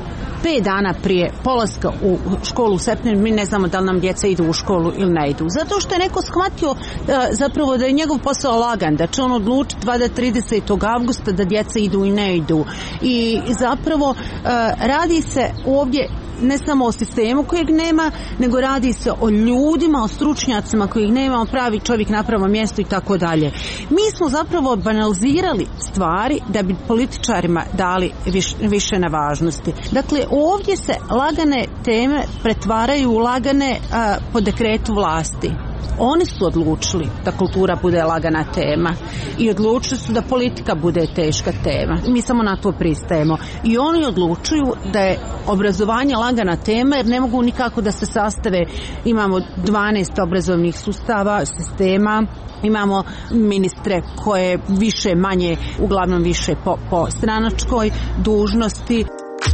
pet dana prije polaska u školu u septembru mi ne znamo da li nam djeca idu u školu ili ne idu. Zato što je neko shvatio da, zapravo da je njegov posao lagan, da će on odlučiti valjda tridesetog avgusta da djeca idu i ne idu. I zapravo uh, radi se ovdje ne samo o sistemu kojeg nema, nego radi se o ljudima, o stručnjacima kojih nema, o pravi čovjek na pravo mjesto i tako dalje. Mi smo zapravo banalizirali stvari da bi političarima dali viš, više na važnosti. Dakle, ovdje se lagane teme pretvaraju u lagane a, po dekretu vlasti. Oni su odlučili da kultura bude lagana tema i odlučili su da politika bude teška tema. Mi samo na to pristajemo. I oni odlučuju da je obrazovanje lagana tema jer ne mogu nikako da se sastave. Imamo dvanaest obrazovnih sustava, sistema, imamo ministre koje više manje, uglavnom više po, po stranačkoj dužnosti.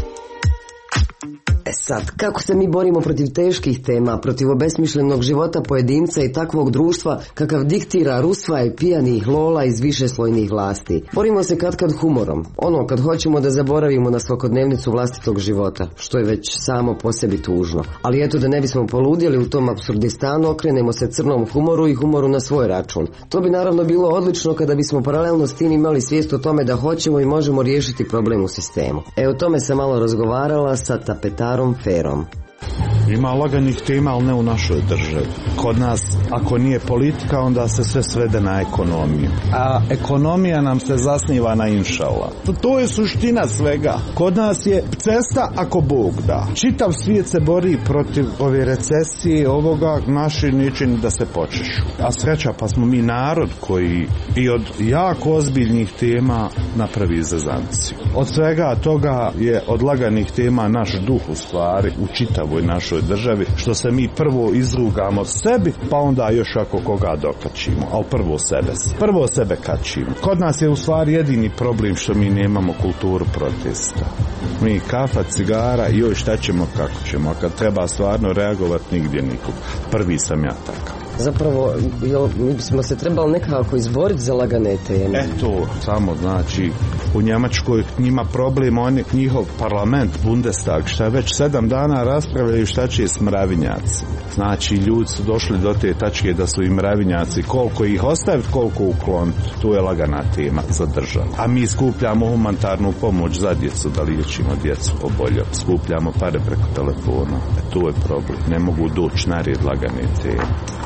E sad, kako se mi borimo protiv teških tema, protiv obesmišljenog života pojedinca i takvog društva kakav diktira rusva i pijanih lola iz višeslojnih vlasti? Borimo se katkad humorom, ono kad hoćemo da zaboravimo na svakodnevnicu vlastitog života, što je već samo po sebi tužno. Ali eto, da ne bismo poludjeli u tom apsurdistanu, okrenemo se crnom humoru i humoru na svoj račun. To bi naravno bilo odlično kada bismo paralelno s tim imali svijest o tome da hoćemo i možemo riješiti problem u sistemu. E, o tome sam malo razgovarala sa tapetarom Ferom. Ima laganih tema, ali ne u našoj državi. Kod nas, ako nije politika, onda se sve svede na ekonomiju. A ekonomija nam se zasniva na inšala. To je suština svega. Kod nas je cesta ako Bog da. Čitav svijet se bori protiv ove recesije, ovoga, naši ničin da se počešu. A sreća, pa smo mi narod koji i od jako ozbiljnih tema napravi zazanciju. Od svega toga je od laganih tema naš duh u stvari u čitavoj našoj državi, što se mi prvo izrugamo sebi, pa onda još ako koga dokačimo, ali prvo sebe. Prvo sebe kačimo. Kod nas je u stvari jedini problem što mi nemamo kulturu protesta. Mi kafa, cigara i joj šta ćemo, kako ćemo, a kad treba stvarno reagovati nigdje nikog. Prvi sam ja takav. Zapravo, jel, mi bismo se trebali nekako izboriti za lagane teme. Eto, samo znači, u Njemačkoj njima problem, oni, njihov parlament, Bundestag, šta već sedam dana raspravljaju šta će s mravinjaci. Znači, ljudi su došli do te tačke da su i mravinjaci, koliko ih ostaviti, koliko ukloniti. To je lagana tema za državu. A mi skupljamo humanitarnu pomoć za djecu, da liječimo djecu obolje. Skupljamo pare preko telefona. E, to je problem. Ne mogu doći na red lagane teme.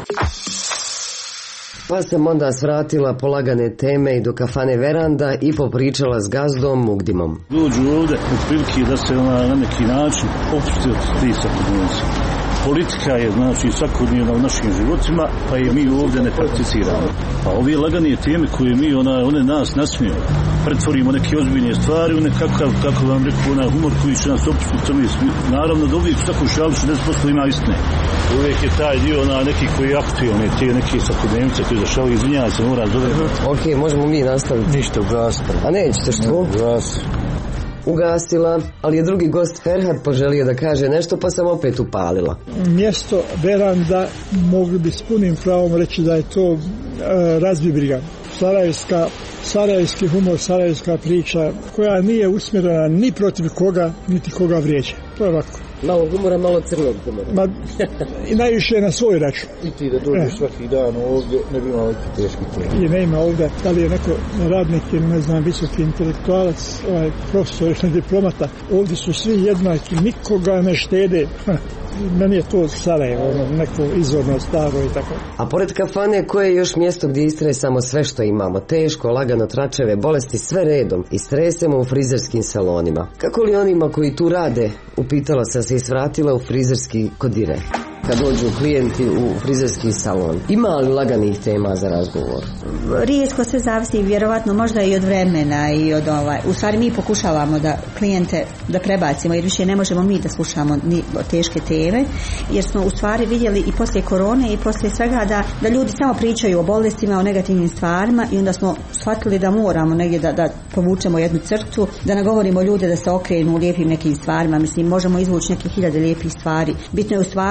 Pa sam onda svratila polagane teme i do kafane Veranda i popričala s gazdom Mugdimom. Dođu ovdje u prilike da se na, na neki način opusti od tih svakodnevnica. Politika je znači svakodnevna u našim životima, pa je mi ovdje ne prakticiramo. Pa ove lagane teme koje mi, ona, one nas nasmiju, pretvorimo neke ozbiljne stvari u nekakav, kako vam rekao, onaj humor koji će nas opustiti. Naravno da uvijek u takvom šalu šezdeset posto ima istine. Uvijek je taj dio na neki koji je aktualni, te neke svakodnevnice koji zašao, izvinjava se, mora zove. Ok, možemo mi nastaviti. Ništa, ugasite. A nećete što? Ugasite. Ugasila, ali je drugi gost Ferhat poželio da kaže nešto, pa sam opet upalila. Mjesto Veranda mogli bi s punim pravom reći da je to e, razbibriga. Sarajevska, sarajevski humor, sarajevska priča koja nije usmjerena ni protiv koga, niti koga vrijeđa. To je ovako. Malo humora, malo crnog humora. Ma, i najviše na svoj račun. I ti da dođeš eh. svaki dan ovdje, ne bi imao ti teški teme. I ne ima ovdje, da li je neko radnik ili ne znam, visoki intelektualac, ovaj, profesor ili diplomata. Ovdje su svi jednaki, nikoga ne štede. Meni je to Sarajevo, ono, neko izvorno staro i tako. A pored kafane, koje je još mjesto gdje istresamo sve što imamo? Teško, lagano, tračeve, bolesti, sve redom. Istresemo u frizerskim salonima. Kako li onima koji tu rade? Upitala sam se i svratila u frizerski kodire. Kad dođu klijenti u frizerski salon. Ima li laganih tema za razgovor? Rijetko, sve zavisi, vjerovatno možda i od vremena i od ovaj. U stvari mi pokušavamo da klijente da prebacimo, jer više ne možemo mi da slušamo ni teške teme, jer smo u stvari vidjeli i poslije korone i poslije svega da, da ljudi samo pričaju o bolestima, o negativnim stvarima, i onda smo shvatili da moramo negdje da, da povučemo jednu crtu, da nagovorimo ljude da se okrenu u lijepim nekim stvarima. Mislim, možemo izvući neke hiljade lijepih stvari. Bitno je u stvari vratiti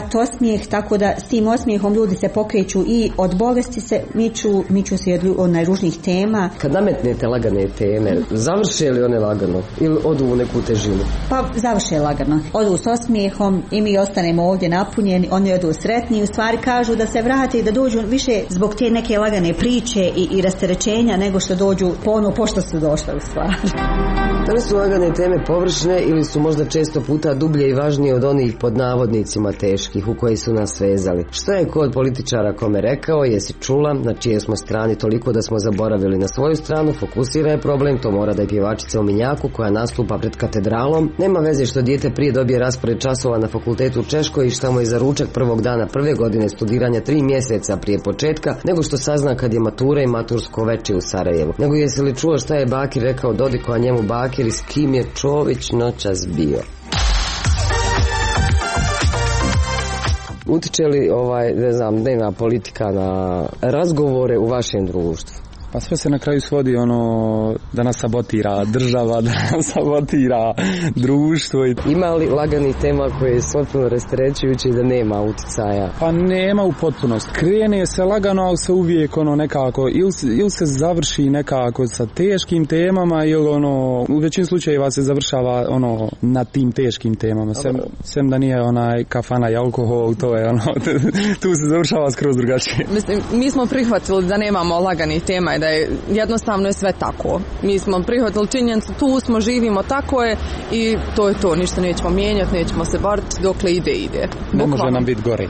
dat osmijeh, tako da s tim osmijehom ljudi se pokreću i od bolesti se miču, miču se od, od najružnijih tema. Kad nametnete lagane teme, završe li one lagano ili odu u neku težinu? Pa završe lagano. Odu s osmijehom i mi ostanemo ovdje napunjeni, oni odu sretni i u stvari kažu da se vrate i da dođu više zbog te neke lagane priče i, i rasterećenja nego što dođu po ono pošto su došle u stvari. Da li su lagane teme površne ili su možda često puta dublje i važnije od onih pod navodnicima teških u koji su nas vezali? Što je kod političara kome rekao, jesi čula, na čije smo strani toliko da smo zaboravili na svoju stranu, fokusira je problem, to mora da je pjevačica u Minjaku koja nastupa pred katedralom. Nema veze što dijete prije dobije raspored časova na fakultetu u Češkoj i šta mu je za ručak prvog dana prve godine studiranja tri mjeseca prije početka, nego što sazna kad je matura i matursko veče u Sarajevu. Nego jesi li čuo šta je Bakir rekao Dodiku, a njemu Bakir i s kim je Čović noćas bio? Utiče li ovaj, ne znam, dnevna politika na razgovore u vašem društvu? Pa sve se na kraju svodi ono da nas sabotira država, da nas sabotira društvo. Ima li laganih tema koje su potpuno rasterećujuće i da nema uticaja? Pa nema u potpunost. Krene se lagano, ali se uvijek ono nekako ili, ili se završi nekako sa teškim temama ili ono u većini slučajeva se završava ono na tim teškim temama. Sem, sem da nije onaj kafana i alkohol, to je ono tu se završava skroz drugačije. Mislim, mi smo prihvatili da nemamo laganih tema i da je jednostavno je sve tako. Mi smo prihvatili činjenicu, tu smo, živimo, tako je i to je to, ništa nećemo mijenjati, nećemo se boriti, dokle ide, ide. Ne može nam biti gore.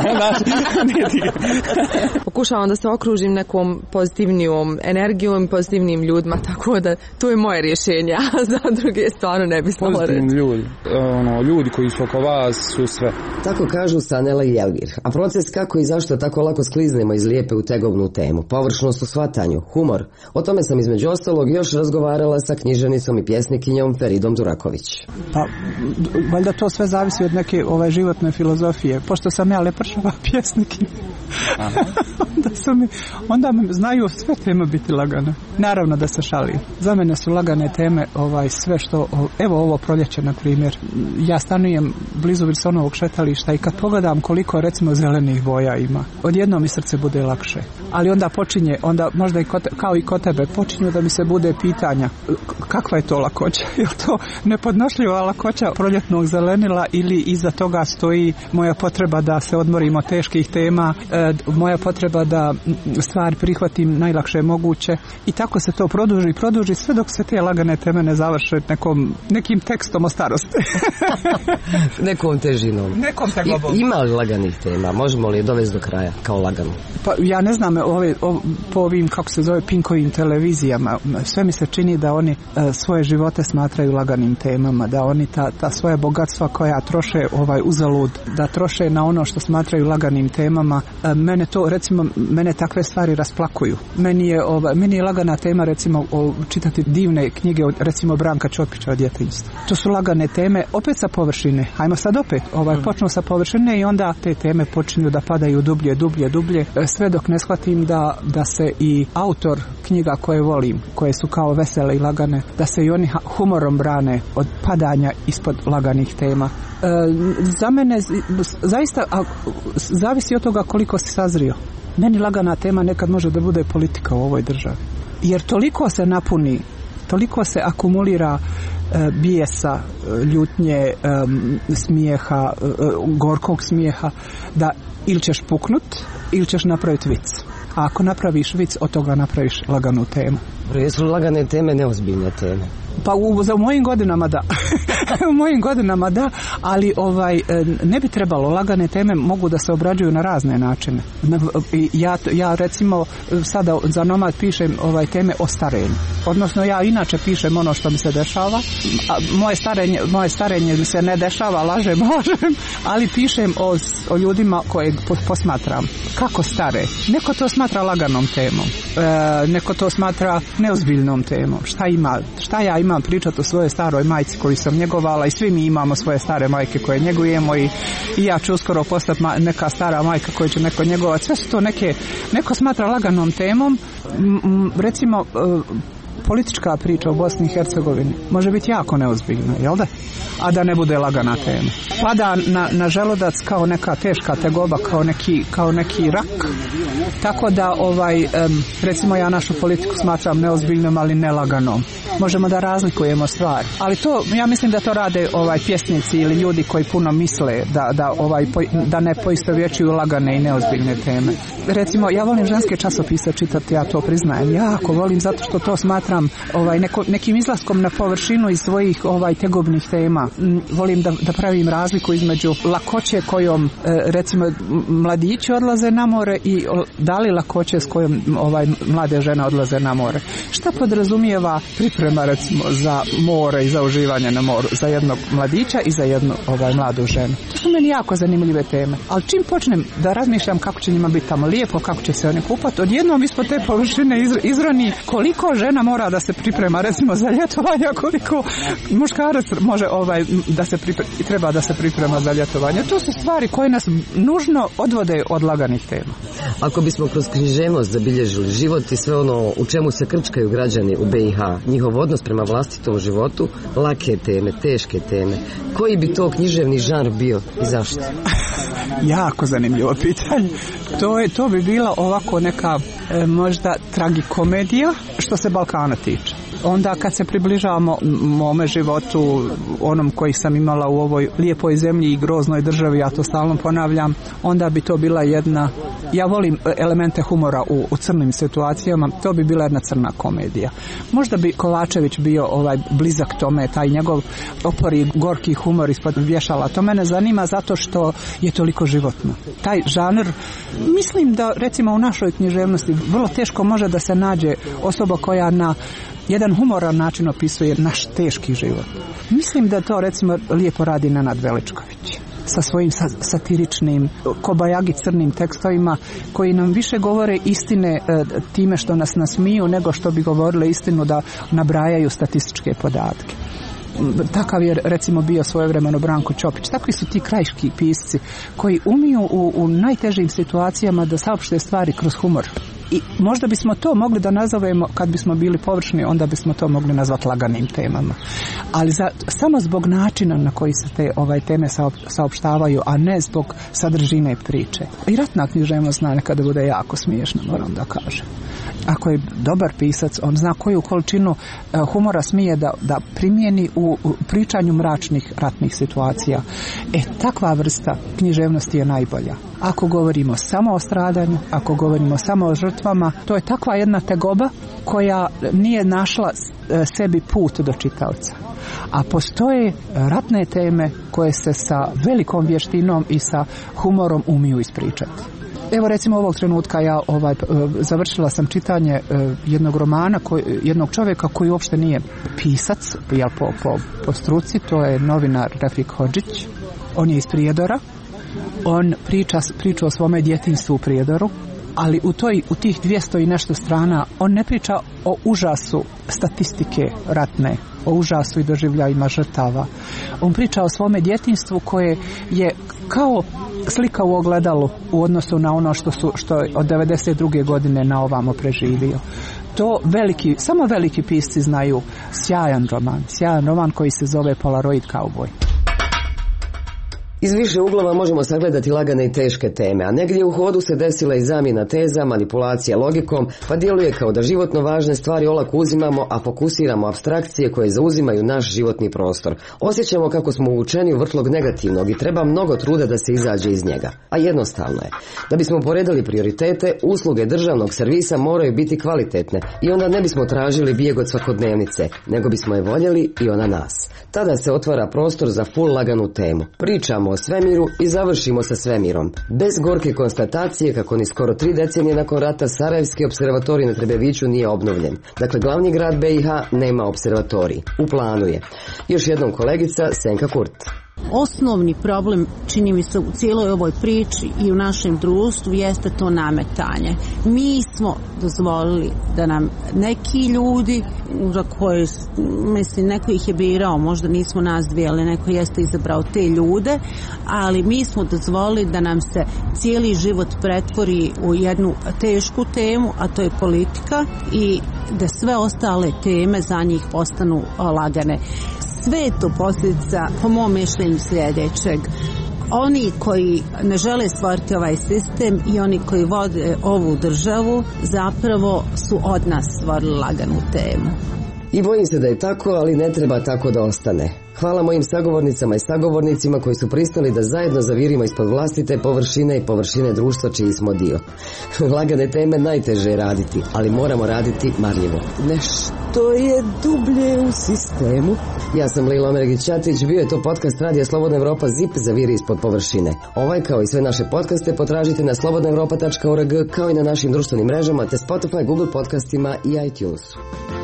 Pokušavam da se okružim nekom pozitivnijom energijom, pozitivnim ljudima, tako da to je moje rješenje, a za druge stvarno ne bi smala reći. Pozitivni ljudi, ono, ljudi koji su oko vas su sve. Tako kažu Sanela i Elvir, a proces kako i zašto tako lako skliznemo iz lijepe u tegovnu temu, površnost u shvatanju, humor. O tome sam između ostalog još razgovarala sa književnicom i pjesnikinjom Feridom Duraković. Pa, valjda to sve zavisi od neke ove životne filozofije. Pošto sam ja lepršava pjesnikinja, onda, su mi, onda mi znaju sve teme biti lagane. Naravno da se šalim. Za mene su lagane teme ovaj, sve što, evo ovo proljeće, na primjer. Ja stanujem blizu Wilsonovog šetališta i kad pogledam koliko recimo zelenih boja ima, odjednom mi srce bude lakše. Ali onda počinje, onda možda i kod, kao i kod tebe, počinju da mi se bude pitanja kakva je to lakoća? Je to nepodnošljiva lakoća proljetnog zelenila ili iza toga stoji moja potreba da se odmorim od teških tema, e, moja potreba da stvari prihvatim najlakše moguće i tako se to produži, produži sve dok se te lagane teme ne završe nekom, nekim tekstom o starosti. Nekom težinom. Nekom tegobom. I, ima li laganih tema? Možemo li je dovesti do kraja kao lagano? Pa ja ne znam, ove, ove, po ovim, kako se zove, Pinkovim televizijama, sve mi se čini da oni e, svoje živote smatraju laganim temama, da oni ta, ta svoja bogatstva koja troše ovaj uzalud, da troše na ono što smatraju laganim temama. E, mene to, recimo, mene takve stvari rasplakuju. Meni je, ovaj, meni je lagana tema, recimo, o, čitati divne knjige od, recimo, Branka Čopića od djetinjstva. To su lagane teme, opet sa površine. Hajmo sad opet, ovaj, počnu sa površine i onda te teme počinju da padaju dublje, dublje, dublje, sve dok ne shvatim da, da se i autor knjiga koje volim, koje su kao vesele i lagane, da se i oni humorom brane od padanja ispod laganih tema. E, za mene zaista a, zavisi od toga koliko si sazrio. Meni lagana tema nekad može da bude politika u ovoj državi. Jer toliko se napuni, toliko se akumulira e, bijesa, ljutnje, e, smijeha, e, gorkog smijeha, da ili ćeš puknut, ili ćeš napraviti vic. A ako napraviš vic, od toga napraviš laganu temu. Jesu lagane teme neozbiljne teme? Pa u, za u mojim godinama da. u mojim godinama da, ali ovaj ne bi trebalo, lagane teme mogu da se obrađuju na razne načine. Ja, ja recimo sada za Nomad pišem ovaj teme o starenju. Odnosno ja inače pišem ono što mi se dešava. A moje starenje, moje starenje mi se ne dešava, lažem, lažem, ali pišem o, o ljudima koje posmatram. Kako stare? Neko to smatra laganom temom. E, neko to smatra neozbiljnom temom. Šta ima? Šta ja imam pričati o svojoj staroj majci koju sam njegovala i svi mi imamo svoje stare majke koje njegujemo i, i ja ću uskoro postati ma, neka stara majka koju će neko njegovati. Sve su to neke, neko smatra laganom temom. M, m, recimo politička priča u Bosni i Hercegovini može biti jako neozbiljna, jel da? A da ne bude lagana tema. Pada na, na želudac kao neka teška tegoba, kao neki, kao neki rak. Tako da, ovaj, um, recimo ja našu politiku smatram neozbiljnom, ali nelaganom. Možemo da razlikujemo stvari. Ali to, ja mislim da to rade ovaj pjesnici ili ljudi koji puno misle da, da, ovaj, da ne poistovjećuju lagane i neozbiljne teme. Recimo, ja volim ženske časopise čitati, ja to priznajem. Jako volim zato što to smatram ovaj, neko, nekim izlaskom na površinu iz svojih ovaj, tegobnih tema. Volim da, da pravim razliku između lakoće kojom recimo mladići odlaze na more i da li lakoće s kojom ovaj, mlade žene odlaze na more. Šta podrazumijeva priprema recimo za more i za uživanje na moru, za jednog mladića i za jednu ovaj, mladu ženu. To su meni jako zanimljive teme. Ali čim počnem da razmišljam kako će njima biti tamo lijepo, kako će se oni kupati, odjednom ispod te površine izrani koliko žena mora da se priprema recimo za ljetovanje, koliko muškarac može ovaj, da se priprema, treba da se priprema za ljetovanje. To su stvari koje nas nužno odvode od laganih tema. Ako bismo kroz književnost zabilježili život i sve ono u čemu se krčkaju građani u B i H, njihov odnos prema vlastitom životu, lake teme, teške teme, koji bi to književni žanr bio i zašto? Jako zanimljivo pitanje. To, je, to bi bila ovako neka e, možda tragikomedija što se Balkana tiče. Onda kad se približavamo mome životu, onom koji sam imala u ovoj lijepoj zemlji i groznoj državi, ja to stalno ponavljam, onda bi to bila jedna, ja volim elemente humora u, u crnim situacijama, to bi bila jedna crna komedija. Možda bi Kovačević bio ovaj blizak tome, taj njegov opori gorki humor ispod vješala. To mene zanima zato što je toliko životno. Taj žanr, mislim da recimo u našoj književnosti vrlo teško može da se nađe osoba koja na jedan humoran način opisuje naš teški život. Mislim da to recimo lijepo radi Nenad Veličković sa svojim satiričnim kobajagi crnim tekstovima koji nam više govore istine e, time što nas nasmiju nego što bi govorile istinu da nabrajaju statističke podatke. Takav je recimo bio svojevremeno Branko Ćopić. Takvi su ti krajiški pisci koji umiju u, u najtežim situacijama da saopšte stvari kroz humor. I možda bismo to mogli da nazovemo, kad bismo bili površni, onda bismo to mogli nazvati laganim temama. Ali za, samo zbog načina na koji se te ovaj, teme saopštavaju, a ne zbog sadržine priče. I ratna književnost zna nekada bude jako smiješna, moram da kažem. Ako je dobar pisac, on zna koju količinu humora smije da, da primijeni u, u pričanju mračnih ratnih situacija. E, takva vrsta književnosti je najbolja. Ako govorimo samo o stradanju, ako govorimo samo o žrtvama, to je takva jedna tegoba koja nije našla sebi put do čitaoca. A postoje ratne teme koje se sa velikom vještinom i sa humorom umiju ispričati. Evo recimo ovog trenutka ja ovaj, završila sam čitanje jednog romana, koji, jednog čovjeka koji uopšte nije pisac, jel, po, po, po struci, to je novinar Refik Hodžić. On je iz Prijedora. On priča, priča o svome djetinjstvu u Prijedoru, ali u, toj, u tih dvjesto i nešto strana on ne priča o užasu statistike ratne, o užasu i doživljajima žrtava. On priča o svome djetinjstvu koje je kao slika u ogledalu u odnosu na ono što su što je od devedeset druge godine na ovamo preživio. To veliki, samo veliki pisci znaju sjajan roman, sjajan roman koji se zove Polaroid Cowboy. Iz više uglova možemo sagledati lagane i teške teme, a negdje u hodu se desila i zamjena teza, manipulacija logikom, pa djeluje kao da životno važne stvari olako uzimamo, a fokusiramo apstrakcije koje zauzimaju naš životni prostor. Osjećamo kako smo uvučeni u vrtlog negativnog i treba mnogo truda da se izađe iz njega. A jednostavno je. Da bismo poredali prioritete, usluge državnog servisa moraju biti kvalitetne i onda ne bismo tražili bijeg od svakodnevnice, nego bismo je voljeli i ona nas. Tada se otvara prostor za full laganu temu. Pričamo o svemiru i završimo sa svemirom. Bez gorke konstatacije kako ni skoro tri decenije nakon rata Sarajevski observatorij na Trebeviću nije obnovljen. Dakle, glavni grad B i H nema observatorij. U planu je. Još jednom kolegica Senka Kurt. Osnovni problem, čini mi se, u cijeloj ovoj priči i u našem društvu jeste to nametanje. Mi smo dozvolili da nam neki ljudi, za koje, mislim, neko ih je birao, možda nismo nas dvije, ali neko jeste izabrao te ljude, ali mi smo dozvolili da nam se cijeli život pretvori u jednu tešku temu, a to je politika, i da sve ostale teme za njih postanu lagane. Sve je to posljedica, po mom mišljenju, sljedećeg. Oni koji ne žele stvoriti ovaj sistem i oni koji vode ovu državu zapravo su od nas stvorili laganu temu. I bojim se da je tako, ali ne treba tako da ostane. Hvala mojim sagovornicama i sagovornicima koji su pristali da zajedno zavirimo ispod vlastite površine i površine društva čiji smo dio. Lagane teme najteže je raditi, ali moramo raditi marljivo. Nešto je dublje u sistemu. Ja sam Lila Omeregić-Ćatić, bio je to podcast Radija Slobodna Evropa Zip zaviri ispod površine. Ovaj kao i sve naše podcaste potražite na slobodna evropa tačka org kao i na našim društvenim mrežama te Spotify, Google podcastima i iTunesu.